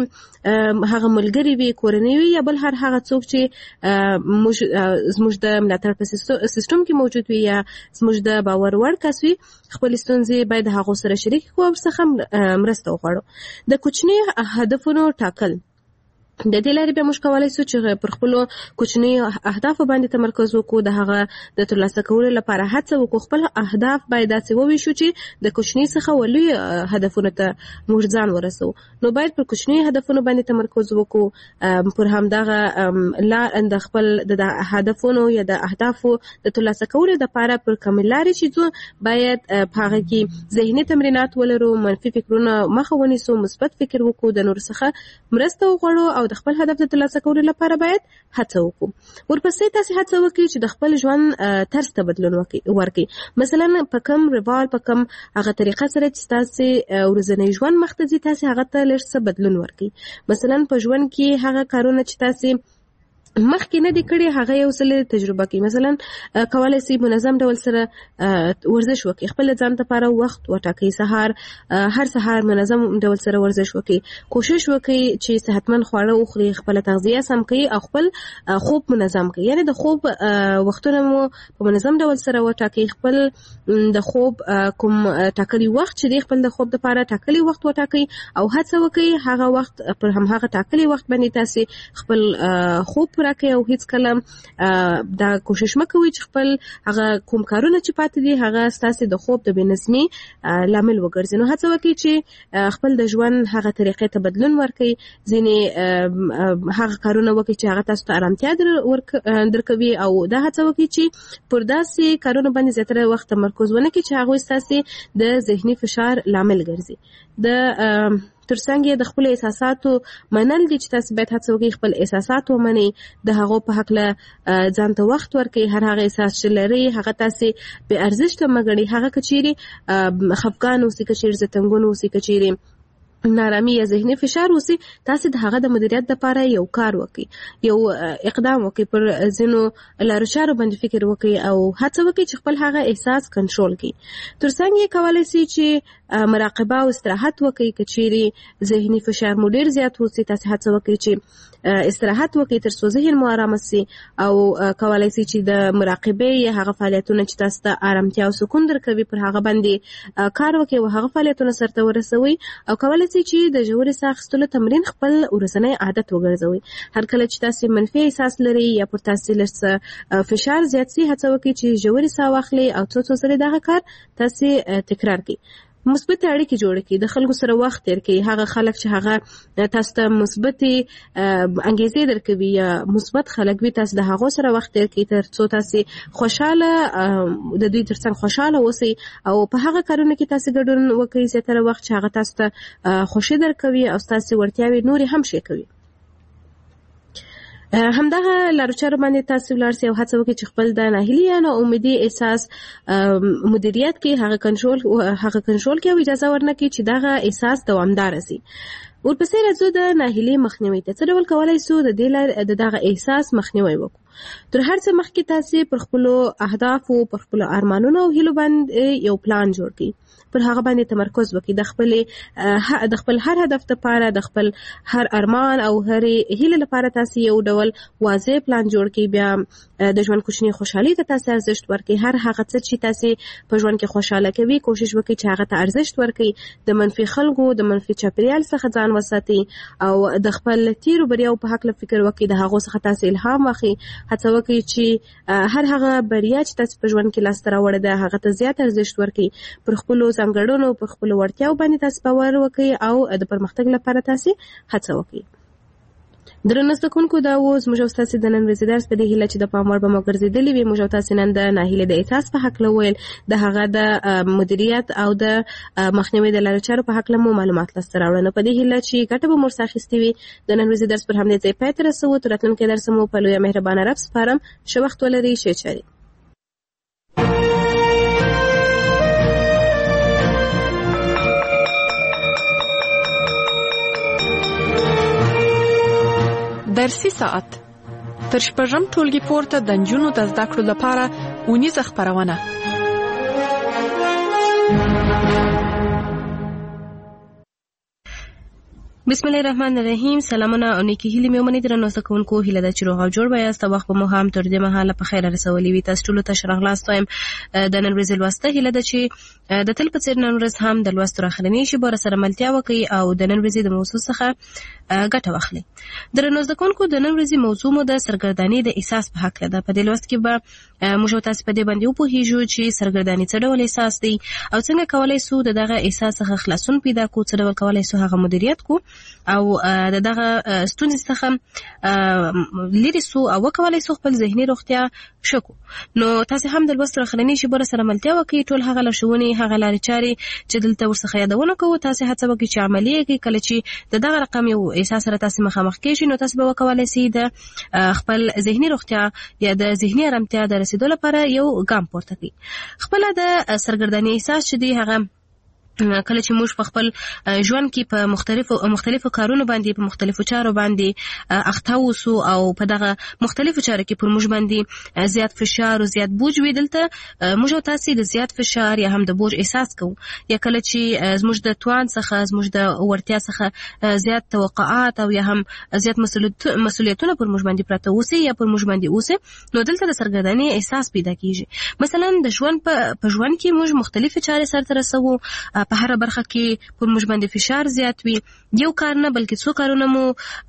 کچېرې هغه ملګری وي، کورنۍ وي یا بل هر هغه څوک چې موږ زموږ د ملاتړ په سیستم کې موجود وي یا زموږ د باور وړ کس وي، خپل ستونزې باید هغو سره شریک کړو او ورڅخه مرسته وغواړو. د کوچني هدفونو ټاکل، د دې لارې به موږ کولای شو چې پر خپل کوچني اهداف باندې تمرکز وکړو، د هغه د ترلاسه کولو لپاره هڅه وکړو. خپل اهداف باید داسې وویشو چې د کوچني څخه ولوی هدفونو ته موږ ځان ورسو. نو باید پر کوچني هدفونو باندې تمرکز وکړو، پر همدغه لار د خپل د هدفونو یا د اهدافو د ترلاسه کولو لپاره پر کوم لارې چې ځو باید په هغه کې ذهني تمرینات ولرو، منفي فکرونه مخه ونیسو، مثبت فکر وکړو، د نور څخه مرسته وغواړو او د خپل هدف د ترلاسه کولو لپاره باید هڅه وکړو. ورپسې تاسو هڅه وکړئ چې د خپل ژوند طرز ته بدلون ورکړئ. مثلا په کوم روال په کوم هغه طریقه سره چې تاسو ورځنی ژوند مخته ځي، تاسو هغه ته لږ څه بدلون ورکړئ. مثلا په ژوند کې هغه کارونه چې تاسو مخکې نه دي کړي هغه یو ځل تجربه کړئ. مثلا کولای شئ منظم ډول سره ورزش وکړئ، خپل ځان لپاره وخت وټاکئ، سهار هر سهار منظم ډول سره ورزش وکړئ، کوشش وکړئ چې صحتمند خواړه وخورئ، خپل تغذیه سم کړئ او خپل خوب منظم کړئ. یعنی د خوب وختونه مو په منظم ډول سره وټاکئ، خپل د خوب کوم ټاکلي وخت چې دی خپل د خوب لپاره ټاکلي وخت وټاکئ او هڅه وکړئ هغه وخت پر هم هغه ټاکلي وخت باندې تاسو خپل خوب راکې او هیڅ کله دا کوشش مکوئ چې خپل هغه کوم کارونه چې پاتې دي هغه ستاسو د خوب د بنظمي لامل وګرځي. نو هڅه وکړئ چې خپل د ژوند هغه طریقې ته بدلون ورکړئ، ځینې هغه کارونه وکړئ چې هغه تاسو ته آرامتیا درکوي او دا هڅه وکړئ چې پر داسې کارونه باندې زیاتره وخت تمرکز ونه کړئ چې هغه ستاسو د ذهني فشار لامل ګرځي. د ترڅنګ د خپل احساساتو منل دي چې تاسو باید هڅه وکړئ خپل احساسات ومنئ، د هغو په حق له ځان ته وخت ورکړئ. هر هغه احساس چې لرئ هغه تاسو بې ارزښته مه ګڼئ، هغه که چیرې خفګان اوسي، که چیرې زتنګون اوسي، که چیرې نارامي یا ذهني فشار اوسي، تاسو د هغه د مدیریت لپاره یو کار وکړئ، یو اقدام وکړئ، پر ځینو لارو چارو باندې فکر وکړئ او هڅه وکړئ چې خپل هغه احساس کنټرول کړئ. ترڅنګ یې کولای شئ چې مراقبه او استراحت وکړئ. که چیرې ذهني فشار مو ډیر زیات اوسي، تاسو هڅه وکړئ چې استراحت وکړئ تر څو ذهن مو آرام شي او کولای شئ چې د مراقبې یا هغه فعالیتونه چې تاسو ته آرامتیا او سکون درکوي پر هغه باندې کار وکړئ او هغه فعالیتونه سرته ورسوي او کولای شئ چې د ژورې ساه اخیستلو تمرین خپل ورځنی عادت وګرځوئ. هر کله چې تاسو منفي احساس لرئ یا پر تاسو لږ فشار زیات شي، هڅه وکړئ چې ژورې ساه واخلئ او څو څو ځله دغه کار تاسو تکرار کړئ. مثبت اړیکې جوړ کړئ، د خلکو سره وخت تیر کړئ، هغه خلک چې هغه تاسو ته مثبت انګیزې درکوي یا مثبت خلک وي، تاسو د هغو سره وخت تیر کړئ تر څو تاسو خوشاله د دوی ترڅنګ خوشاله اوسئ او په هغه کارونه کې تاسو ګډون وکړئ زیاتره وخت چې هغه تاسو ته خوښي درکوي او تاسو ورتیاوي نورې هم شي کوي. همدغه لارو چارو باندې تاسو ولر سي او هڅه وکړئ چې خپل د ناهیلي یا ناامیدي احساس مدیریت کې هغه کنټرول هغه کنټرول کې اجازه ورنکړي چې دغه احساس دوامدار شي. ورپسې راځو د ناهیلي مخنیوي ته. څه ډول کولای شو د دې لار د دغه احساس مخنیوي وکړو؟ تر هر څه مخکې تاسو پر خپل اهداف او پر خپل ارمانونو او هیلو باندې یو پلان جوړ کړئ، پر هغه باندې تمرکز وکړئ، د خپل د خپل هر هدف لپاره، د خپل هر ارمان او هر هیله لپاره تاسو یو ډول واضح پلان جوړ کړئ. بیا د ژوند کوچنی خوشحالي ته تاسو ارزښت ورکړئ. هر هغه څه چې تاسو په ژوند کې خوشاله کوي کوشش وکړئ چې هغه ته ارزښت ورکړئ. د منفي خلکو د منفي چاپیریال څخه ځان وساتئ او د خپل تیرو بریاو په حق فکر وکړئ، د هغو څخه تاسو الهام واخلئ. هڅه وکړئ چې هر هغه بریا چې تاسو په ژوند کې لاسته راوړئ ده هغه ته زیات ارزښت ورکړئ. پر خپل ځانګړنو پر خپل وړتیاو باندې تاسو باور وکړئ او د پرمختګ لپاره تاسو هڅه وکړئ. درنو زده کوونکو، دا و زموږ او ستاسو د نن ورځې درس. په دې هیله چې د پام وړ به مو ګرځېدلي وي. موږ او تاسو نن د ناهیلې د احساس په حق ویل، د هغه د مدیریت او د مخنیوي د لارو چارو په حق مو معلومات لاسته راوړل. نو په دې هیله چې ګټه به مو ورڅخه اخیستې وي. د نن ورځې درس پر همدې ځای پای ته رسوو. تر راتلونکي درس مو په لویه مهربانه رب سپارم. ښه وخت ولرئ. ښې چارې. درسي ساعت تر شپږم ټولګي پورته د نجونو د زده کړو لپاره اونیزه خپرونه. بسم الله الرحمن الرحیم. سلامونه او نیکی هیلې مې ومنئ. درنو زده کوونکو، هیله ده چې روغ او جوړ به یاست. وخت به مو هم تر دې مهاله په خیره رسولی وي. تاسو ټولو ته ښه راغلاست وایم. د نن ورځې لوسته هیله ده چې د تل په څېر نن ورځ هم د لوستو راخلنۍ شیبو سره ملتیا وکړئ او د نن ورځې د موضوع څخه ګټه واخلئ. درنو زده کوونکو، د نن ورځې موضوع مو د سرګردانۍ د احساس په هکله ده. په دې لوست کې به موږ او تاسو په دې باندې وپوهیږو چې سرګرداني څه ډول احساس دی او څنګه کولی سو د دغه احساس څخه خلاصون پیدا کړو، څه ډول کولی سو هغه مدیریت کړو او د دغه ستونزې څخه لرې سو او وکولی سو خپل ذهني روغتیا ښه کړو. نو تاسو هم د لوست راخلنۍ شیبو سره ملتیا وکړئ. ټول هغه لارښوونې، هغه لارې چارې چې دلته ورڅخه یادونه کوو، تاسو هڅه وکړئ چې عملي یې کړئ. کله چې د دغه رقم یو احساس سره تاسو مخامخ کېږئ، نو تاسو به وکولی سئ د خپل ذهني روغتیا یا د ذهني ارامتیا د رسېدو لپاره یو ګام پورته کړئ. خپله د سرګردانۍ احساس چې دی هغه کله چې موږ په خپل ژوند کې په مختلفو مختلفو کارونو باندې په مختلفو چارو باندې اخته وسو او په دغه مختلفو چارو کې پر موږ باندې زیات فشار او زیات بوج وي، دلته موږ او تاسو د زیات فشار یا هم د بوج احساس کوو. یا کله چې زموږ د توان څخه زموږ د وړتیا څخه زیات توقعات او یا هم زیات مسؤلیتونه پر موږ باندې پراته اوسي یا پر موږ باندې اوسي، نو دلته د سرګردانۍ احساس پیدا کیږي. مثلا د ژوند په ژوند کې موږ مختلفې چارې سرته رسوو، په هر برخه کې پر موږ باندې فشار زیات وي. یو کار نه بلکې څو کارونه مو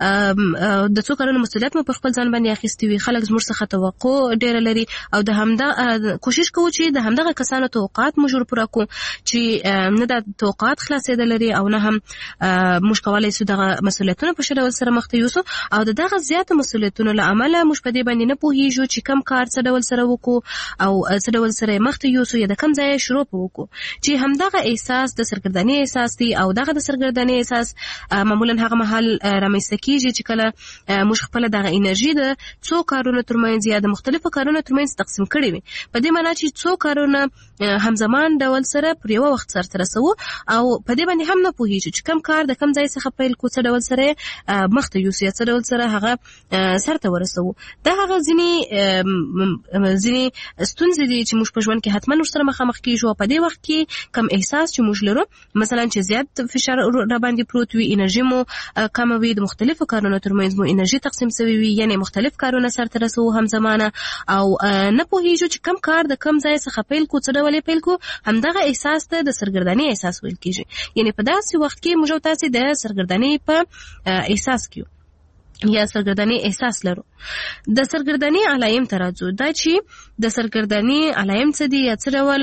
د څو کارونو مسؤلیت مو په خپل ځان باندې اخیستی وي. خلک زموږ څخه توقع ډېره لري او د همدا کوشش کوو چې د همدغه کسانو توقعات موږ ورپوره کړو چې نه د توقعات خلاصېدل لري او نه هم موږ کولی سو دغه مسؤلیتونه په ښه ډول سره مخته یوسو. او د دغه زیاتو مسؤلیتونو له امله موږ په دې باندې نه پوهیږو چې کم کار څه ډول سره وکړو او څه ډول سره مخته یوسو یا د کم ځای شروع وکړو. چې همدغه احساس د سرګردانۍ احساس دی او دغه د سرګردانۍ احساس معمولا هغه مهال رامنځته کیږي چې کله موږ خپل دغه انرژي د څو کارونو ترمنځ یا د مختلفو کارونو ترمنځ تقسیم کړې وي. په دې معنی چې څو کارونه همزمان ډول سره پر یو وخت سره رسوو او په دې باندې هم نه پوهیږو چې کم کار د کم ځای څخه پیل کو، څه ډول سره مخته یوسو یا څه ډول سره هغه سرته ورسوو. دا هغه ځینې ځینې ستونزې دي چې موږ په ژوند کې حتما ورسره مخامخ کیږو. په دې وخت کې کم احساس چې موږ لرو، مثلا چې زیات فشار را باندې پروت وي، انرژي مو کم وي، د مختلفو کارونو ترمنځ مو انرژي تقسیم شوی وي، یعنی مختلف کارونه سرته رسوو همزمانه او نه پوهیږو چې کم کار د کم ځای څخه پیل کو، څه ډول پیل کو. همدغه احساس ته د سرګردانۍ احساس ویل کیږي. یعنی په داسې وخت کې موږ تاسو د سرګردانۍ په احساس کې یا سرګردانۍ احساس لرو. د سرګردانۍ علایم ته راځو. دا چې د سرګردانۍ علایم څه دي یا څه ډول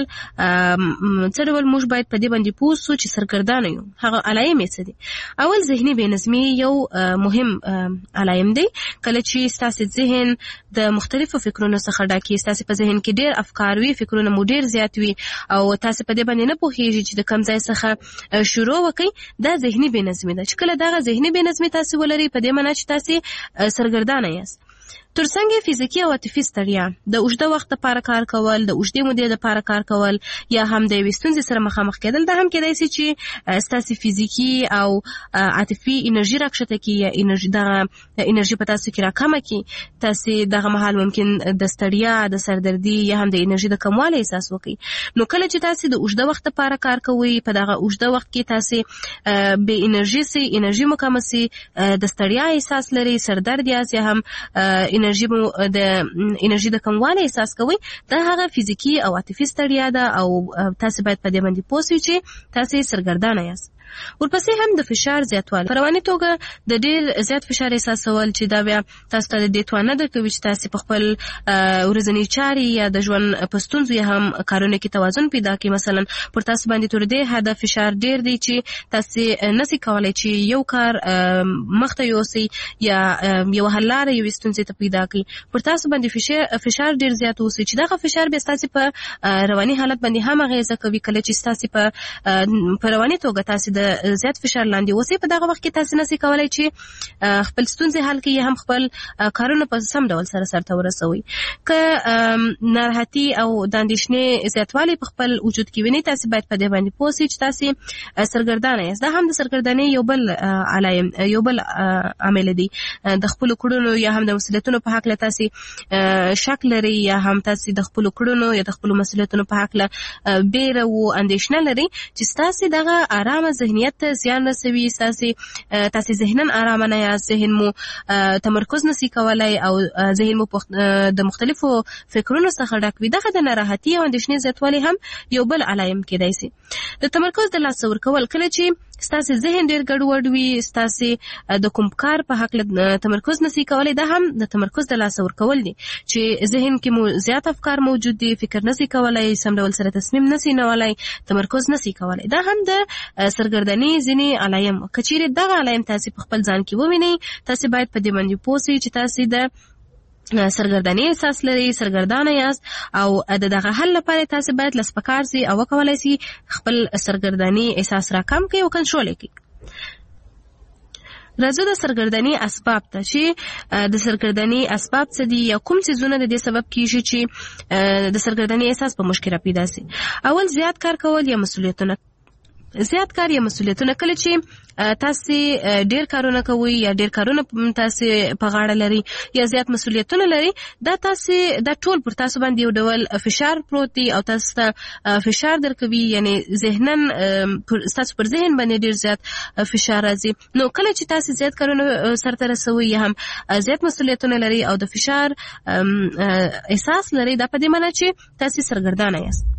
څه ډول موږ باید په دې باندې پوه سو چې سرګردانه یو، هغه علایم یې څه دي. اول ذهني بې نظمي یو مهم علایم دی. کله چې ستاسو ذهن د مختلفو فکرونو څخه ډک وي، ستاسو په ذهن کې ډېر افکار وي، فکرونه مو ډېر زیات وي او تاسو په دې باندې نه پوهیږئ چې د کوم ځای څخه شروع وکړئ، دا ذهني بې نظمي ده. چې کله دغه ذهني بې نظمي تاسو ولرئ، په دې معنی چې تاسو سرګردانه یاست. ترڅنګ فزیکی او عاطفي ستړیا د اوږده وخت لپاره کار کول، د اوږدې مودې لپاره کار کول یا هم د یوې ستونزې سره مخامخ کېدل، دا هم کېدای شي چې ستاسو فزیکی او عاطفي انرژي راکښته کړي یا انرژي دغه انرژي په تاسو کې راکمه کړي. تاسو دغه مهال ممکن د ستړیا، د سردردي یا هم د انرژي د کموالي احساس وکړي. نو کله چې تاسو د اوږده وخت لپاره کار کوئ، په دغه اوږده وخت کې تاسو به انرژي سي انرژي مکمه سي، د ستړیا احساس لري، سردرد یا هم انرژي د انرژي د کموالي احساس کوي، دا هغه فزیکی او عاطفي ستړیا ده او تاسو باید په دې باندې پوه شئ چې تاسو سرګردانه یاست. ورپسې هم د فشار زیاتوالی، په رواني توګه د ډیر زیات فشار احساسول چې دا بیا تاسو ته د دې توان نه درکوي چې تاسو په خپل ورځني چارې یا د ژوند په ستونزو یا هم کارونه کې توازن پیدا کړئ. مثلا پر تاسو باندې تر دې حد فشار ډیر دی چې تاسو نشئ کولای چې یو کار مخته یوسئ یا یو حل لاره یو ستونزې ته پیدا کړئ. پر تاسو باندې فشار ډیر زیات اوسي چې دغه فشار به تاسو په رواني حالت باندې هم اغیزه کوي. کله چې تاسو په په رواني توګه تاسو د زیات فشار لاندې اوسئ، په دغه وخت کې تاسو نشئ کولای چې خپل ستونزې حل کړئ، هم خپل کارونه په سم ډول سره سرته ورسوي. که ناراحتي او د اندېښنې زیاتوالی په خپل وجود کې وینئ، تاسو باید په دې باندې پوه شئ چې تاسو سرګردانه یاست. دا هم د سرګردانۍ یو بل علایم یو بل عامل دی. د خپل کړنو یا هم د مسؤلیتونو په حق له تاسو شک لري یا هم تاسو د خپل کړنو یا د خپل مسؤلیتونو په حق له بیره او اندېښنه لري چې تاسو دغه آرامه ذهنیت ته زیان رسوي. تاسو تاسو ذهنن آرامه نه یاست، ذهن مو تمرکز نشي کولای او ذهن مو د مختلفو فکرونو څخه ډک وي. دغه د ناراحتي او اندېښنې زیاتوالی هم یو بل علایم کېدای شي. د تمرکز د لاسه ورکول، کله چې ستاسو ذهن ډیر ګډوډ وي، ستاسو د کوم کار په حق له تمرکز نشي کولای، دا هم د تمرکز د لاسه ورکول دي چې ذهن کې مو زیات افکار موجود دي، فکر نشي کولای، سم ډول سره تصمیم نشي نیولای، تمرکز نشي کولای. دا هم د سرګردانۍ ځینې علایم. کچېرې دغه علایم تاسو په خپل ځان کې ووینئ، تاسو باید په دې باندې پوه شئ چې تاسو د سرګردانۍ احساس لري، سرګردانه یاست او د دغه حل لپاره تاسو باید لسپکار سي او وکولای سي خپل سرګردانۍ احساس راکم کړئ او کنټرول کړئ. راځو د سرګردانۍ اسباب ته چې د سرګردانۍ اسباب څه دي یا کوم څیزونه د دې سبب کیږي چې د سرګردانۍ احساس په مشکل پیدا سي. اول زیات کار کول یا مسؤلیتونه. زیات کار یا مسؤلیتونه، کله چې تاسو ډیر کارونه کوئ یا ډیر کارونه تاسو په غاړه لري یا زیات مسؤلیتونه لري، دا تاسو دا ټول پر تاسو باندې یو ډول فشار پروت دی او تاسو ته فشار درکوي، یعنی ذهنن تاسو پر ذهن باندې ډیر زیات فشار راځي. نو کله چې تاسو زیات کارونه سرته رسوي یا هم زیات مسؤلیتونه لري او د فشار احساس لري، دا په دې معنی چې تاسو سرګردانه یاست.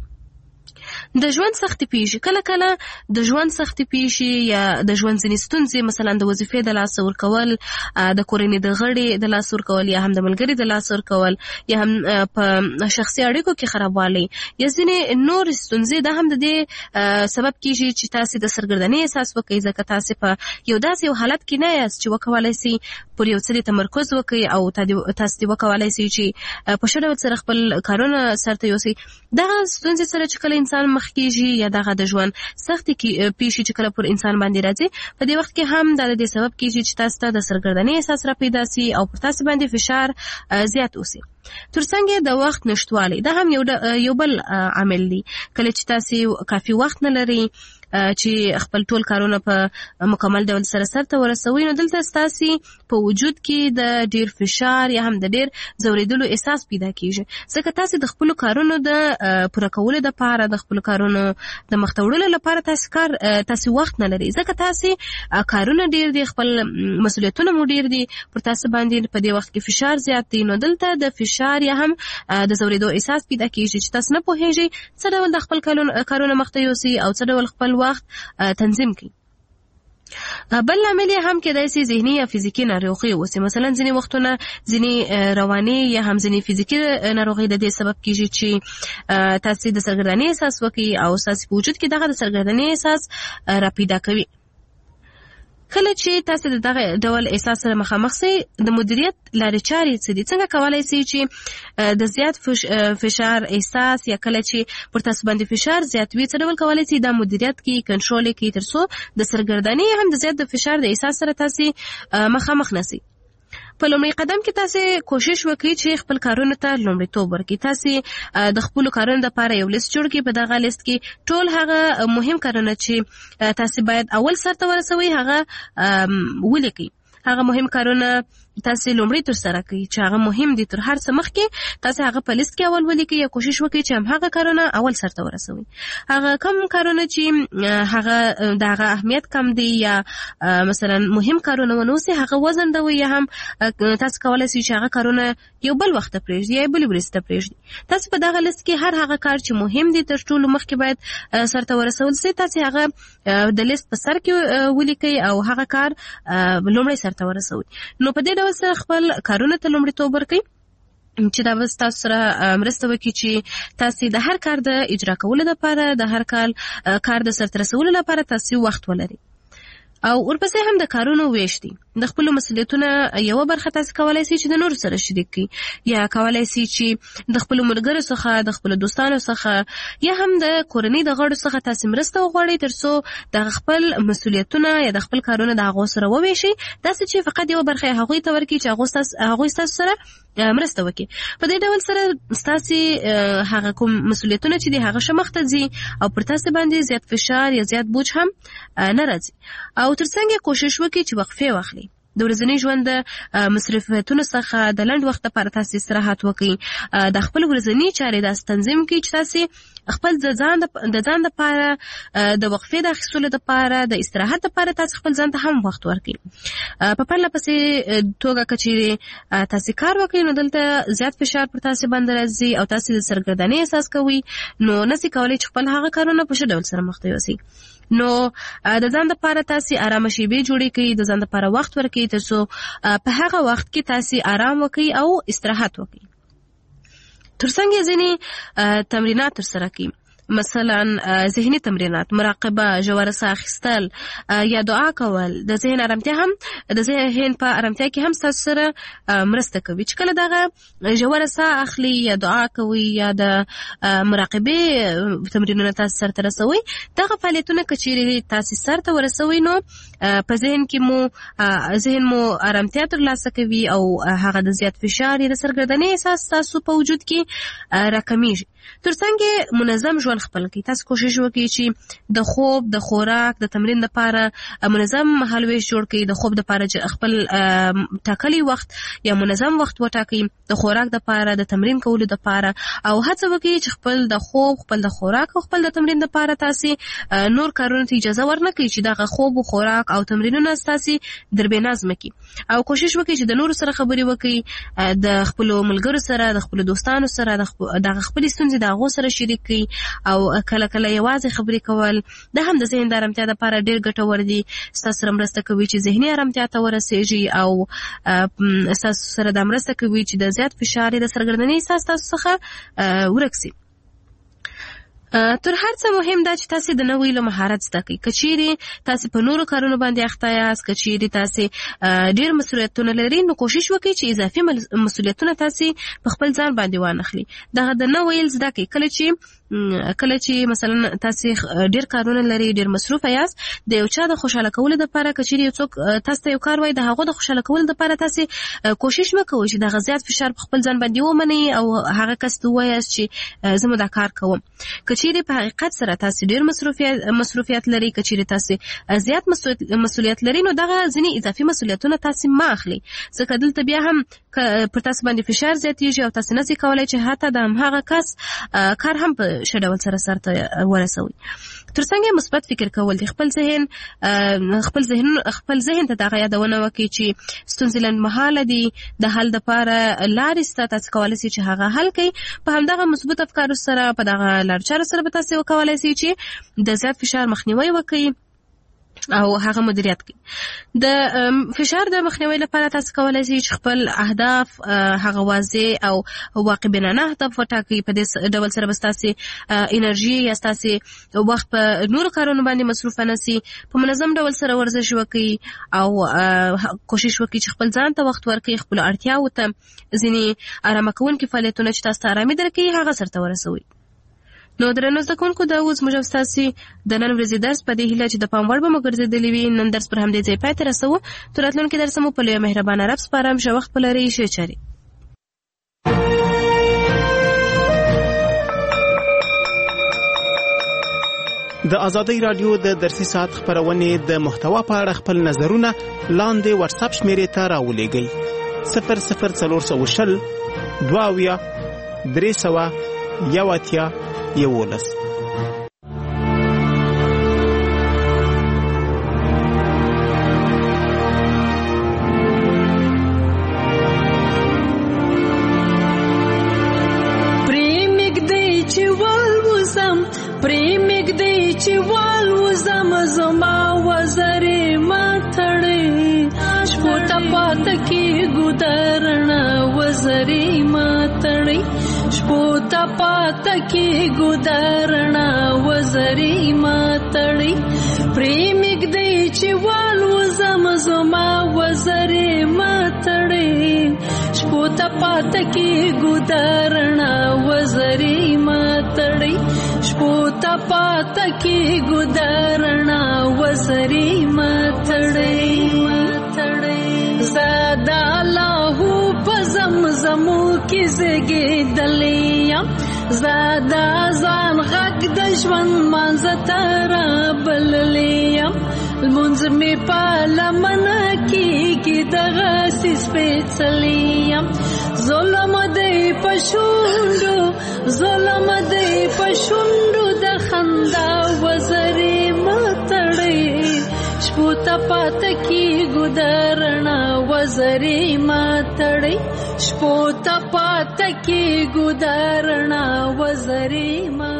د ژوند سختي پیښې، کله کله د ژوند سختي پیښې یا د ژوند ځینې ستونزې، مثلا د وظیفې د لاسه ورکول، د کورنۍ د غړي د لاسه ورکول یا هم د ملګري د لاسه ورکول یا هم په شخصي اړیکو کې خرابوالی یا ځینې نور ستونزې، دا هم د دې سبب کیږي چې تاسو د سرګردانۍ احساس وکړئ، ځکه تاسو په یو داسې یو حالت کې نه یاست چې وکولای شئ پر یو څه تمرکز وکړئ او تاسو دې وکولای شئ چې په ښه ډول سره خپل کارونه سرته یوسئ. دغه ستونزې سره چې کله انسان مخ کېږي یا دغه د ژوند سختي پیښې چې کله پر انسان باندې راځي، په دې وخت کې هم دا د دې سبب کېږي چې تاسو ته د سرګردانۍ احساس را پیدا سي او پر تاسو باندې فشار زیات اوسي. ترڅنګ د وخت نشټوالی، دا هم یو یو بل عامل دی. کله چې تاسو کافي وخت نه لري چې خپل ټول کارونه په مکمل ډول سره سرته ورسوي، نو دلته ستاسو په وجود کې د ډیر فشار یا هم د ډیر ځورېدلو احساس پیدا کیږي، ځکه تاسو د خپل کارونو د پوره کولو لپاره، د خپل کارونو د مخته وړلو لپاره تاسو کار تاسو وخت نه لري، ځکه تاسو کارونه ډیر دي، خپل مسؤلیتونه مو ډیر دي، پر تاسو باندې په دې وخت کې فشار زیات دی. نو دلته د فشار یا هم د ځورېدو احساس پیدا کیږي چې تاسو نه پوهیږئ څه ډول د خپل کارونه مخته یوسئ او څه ډول خپل وخت تنظیم کړئ. بل لامل هم کېدای شي ذهني یا فزیکي ناروغي اوسي. مثلا ځینې وختونه ځینې رواني یا هم ځینې فزیکي ناروغي د دې سبب کیږي چې تاسو د سرګردانۍ احساس وکړئ او تاسو په وجود کې دغه د سرګردانۍ احساس را پیدا کوي. کله چې تاسو د دغه ډول احساس سره مخامخ شئ، د مدیریت لارې چارې څه دي؟ څنګه کولای شئ چې د زیات فشار احساس یا کله چې پر تاسو باندې فشار زیات وي، څه ډول کولای شئ دا مدیریت کړئ، کنټرول کړئ، ترڅو د سرګردانۍ هم د زیات د فشار د احساس سره تاسو مخامخ نشئ. په لومړي قدم کې تاسو کوشش وکړئ چې خپل کارونه ته لومړیتوب ورکړئ. تاسو د خپل کارونو لپاره یو لیست جوړ کړئ. په دغه لیست کې ټول هغه مهم کارونه چې تاسو باید اول سرته ورسوي هغه ولیکئ. هغه مهم کارونه تاسو لومړی تر سره کوي چې هغه مهم دي تر هر څه مخکې تاسو هغه په لیست کې اول ولیکئ یا کوشش وکړئ چې هم هغه کارونه اول سرته ورسوي. هغه کم کارونه چې هغه د هغه اهمیت کم دي یا مثلا مهم کارونه ونوسي هغه وزندوي یا هم تاسو کولای شئ چې هغه کارونه یو بل وخت پرېږدي یا بل ورسته پرېږدي. تاسو په دغه لیست کې هر هغه کار چې مهم دي تر ټولو مخکې باید سرته ورسول شي تاسو هغه د لیست په سر کې ولیکئ او هغه کار لومړی سرته ورسوي. نو په دې سره خپل کارونه ته لومړیتوب ورکړئ چې دا به تاسو سره مرسته وکړي چې تاسو د هر کار د اجرا کولو لپاره د هر کال کار د سرته رسولو لپاره تاسو وخت ولرئ. او ورپسې هم د کارونو ویش دي. د خپل مسؤلیتونو یو برخه تاسو کولای شئ چې د نور سره شریک کړئ یا کولای شئ چې د خپل مرګرو څخه د خپل دوستانو څخه یا هم د کورنۍ د غړو څخه تاسو مرسته وغواړئ ترڅو د خپل مسؤلیتونو یا د خپل کارونو د هغو سره وویشئ. تاسو چې فقط یو برخه هغوی ته ورکړئ چې هغوی تاسو هغوی تاسو سره مرسته وکړي. په دې ډول سره تاسو هغه کوم مسؤلیتونه چې دي هغه شمخته ځي او پر تاسو باندې زیات فشار یا زیات بوج هم نه راځي. او ترڅنګ کوشش وکړئ چې وقفه واخلئ. د ورځني ژوند د مصرفاتونو څخه د لنډ وخت لپاره تاسو استراحت وکړئ. د خپل ورځني چارې د تنظیم کړئ چې تاسو خپل د ځان د ځان لپاره د وقفې د اخیستلو لپاره د استراحت لپاره تاسو خپل ځان ته هم وخت ورکړئ. په پرله پسې توګه کچېرې تاسو کار وکړئ نو دلته زیات فشار پر تاسو باندې راځي او تاسو د سرګردانۍ احساس کوئ نو نسئ کولی چې خپل هغه کارونه په ښه ډول سره مخته یوسئ. نو د ځان لپاره تاسو آرام شیبې جوړې کړئ. د ځان لپاره وخت ورکړئ ترڅو په هغه وخت کې تاسو آرام وکړئ او استراحت وکړئ. ترڅنګ ځینې تمرینات ترسره کړئ مثلا ذهني تمرینات، مراقبه، ژوره ساه اخیستل یا دعا کول د ذهن آرامتیا هم د ذهن په آرامتیا کې هم تاسو سره مرسته کوي. چې کله دغه ژوره ساه اخلي یا دعا کوي یا د مراقبه تمرینونه تاسو سره رسوي، دغه فعالیتونه کچېرې تاسو سره ته ورسوي نو په ذهن کې مو ذهن مو آرامتیا ترلاسه کوي او هغه د زیات فشار یا د سرګردنۍ احساس تاسو په وجود کې راکمیږي. ترڅنګ منظم ژوند خپل کړئ. تاسو کوشش وکړئ چې د خوب، د خوراک، د تمرین لپاره منظم مهالویش جوړ کړئ. د خوب لپاره خپل ټاکلي وخت یا منظم وخت وټاکئ، د خوراک لپاره، د تمرین کولو لپاره، او هڅه وکړئ چې خپل د خوب، خپل د خوراک او خپل د تمرین لپاره تاسو نور کارونه ته اجازه ورنکړئ چې دغه خوب او خوراک او تمرینونه تاسو دربې نظم کړي. او کوشش وکړئ چې د نور سره خبرې وکړئ، د خپل ملګرو سره، د خپل دوستانو سره، د خپل ستونزې د هغو سره شریک کړئ. او کله کله یوازې خبرې کول دا هم د ذهن د آرامتیا لپاره ډېر ګټور دي. ستاسو سره مرسته کوي چې ذهني آرامتیا ته ورسیږي او ستاسو سره دا مرسته کوي چې د زیات فشار د سرګردنۍ احساس تاسو څخه ورک شي. تر هر څه مهم دا چې تاسو د نوو علم مهارت زده کړئ. کچېرې تاسو په نورو کارونو باندې اخته یاست، کچېرې تاسو ډېر مسؤلیتونه لرئ، نو کوشش وکړئ چې اضافي مسؤلیتونه تاسو په خپل ځان باندې وانخلئ. دغه د نوو علم زده کړئ. کله چې کله چې مثلا تاسو ډېر کارونه لرئ، ډېر مصروف یاست، د یو چا د خوشاله کولو لپاره کچېرې یو څوک تاسو ته یو کار وایي، د هغو د خوشاله کولو لپاره تاسو کوشش مه کوئ چې دغه زیات فشار په خپل ځان باندې ومنئ او هغه کس ته ووایاست چې زه مو دا کار کوم. کچېرې په حقیقت سره تاسو ډېر مصروفیت مصروفیت لري، کچېرې تاسو زیات مسؤلیت لري، نو دغه ځینې اضافي مسؤلیتونه تاسو مه اخلئ، ځکه دلته بیا هم پر تاسو باندې فشار زیاتېږي او تاسو نشئ کولی چې حتی د همهغه کس کار هم په ښه ډول سره سرته ورسوئ. ترڅنګ مثبت فکر کول دي. خپل ذهن خپل ذهن خپل ذهن ته دغه یادونه وکړي چې ستونزې لنډمهاله دي، د حل دپاره لارې شته، تاسو کولی شئ چې هغه حل کړئ. په همدغه مثبت افکارو سره، په دغه لارو چارو سره به تاسو وکولی شئ چې د زیات فشار مخنیوی وکړئ او هغه مدیریت کړي. د فشار د مخنیوي لپاره تاسو کولی شئ چې خپل اهداف هغه واضح او واقع بینانه اهداف وټاکئ. په دې ډول سره به ستاسو انرژي یا ستاسو وخت په نورو کارونو باندې مصروفه نه شي. په منظم ډول سره ورزش وکړئ او کوشش وکړئ چې خپل ځان ته وخت ورکړئ، خپل اړتیاوو ته ځینې ارامه کوونکي فعالیتونه چې تاسو ته ارامي درکوي هغه سرته ورسوئ. نو درنو زده کوونکو دا اوس موږ ستاسو د نن ورځې درس په دې هیله چې د پام وړ به مو ګرځېدلی وي. نن درس پر همدې ځای پای ته رسوو. تر راتلونکي درس مو په لویه مهربانه رب سپارم. ښه وخت په لرئ. ښه چارې. د آزادۍ رادیو د درسي ساعت خبرونه د محتوا په اړه خپل نظرونه لاندې واتس اپ شمیرې ته راولېږئ. صفر صفر څلور سوه شل دوه اویا درې سوه یو اتیا یولس. پریمګ دی چې والوزم زما وزرې ماتړې شپو ته پاته کېږو درڼه وزرې ماتړې شپو ته پاته کېږو درڼه وزرې ماتړې پریمګ دی چې والوزم زما وزرې ماتړې شپو ته پاته کېږو درڼه وزرې ماتړې شپو ته پاته کېږو درڼه وزرې ماتړې زاده لاهو په زمزمو کې زېږېدلې یم زاده ځان غږ د ژوند منځه ته رابللې یم لمونځ مې په لمنه کېږي دغسې سپېڅلې یم ظلم دی په شونډو ظلم دی په شونډو د خندا وزرې ماتړې شپو ته پاته کېږو درڼه وزرې ماتړې شپو ته پاته کېږو درڼه وزرې ماتړې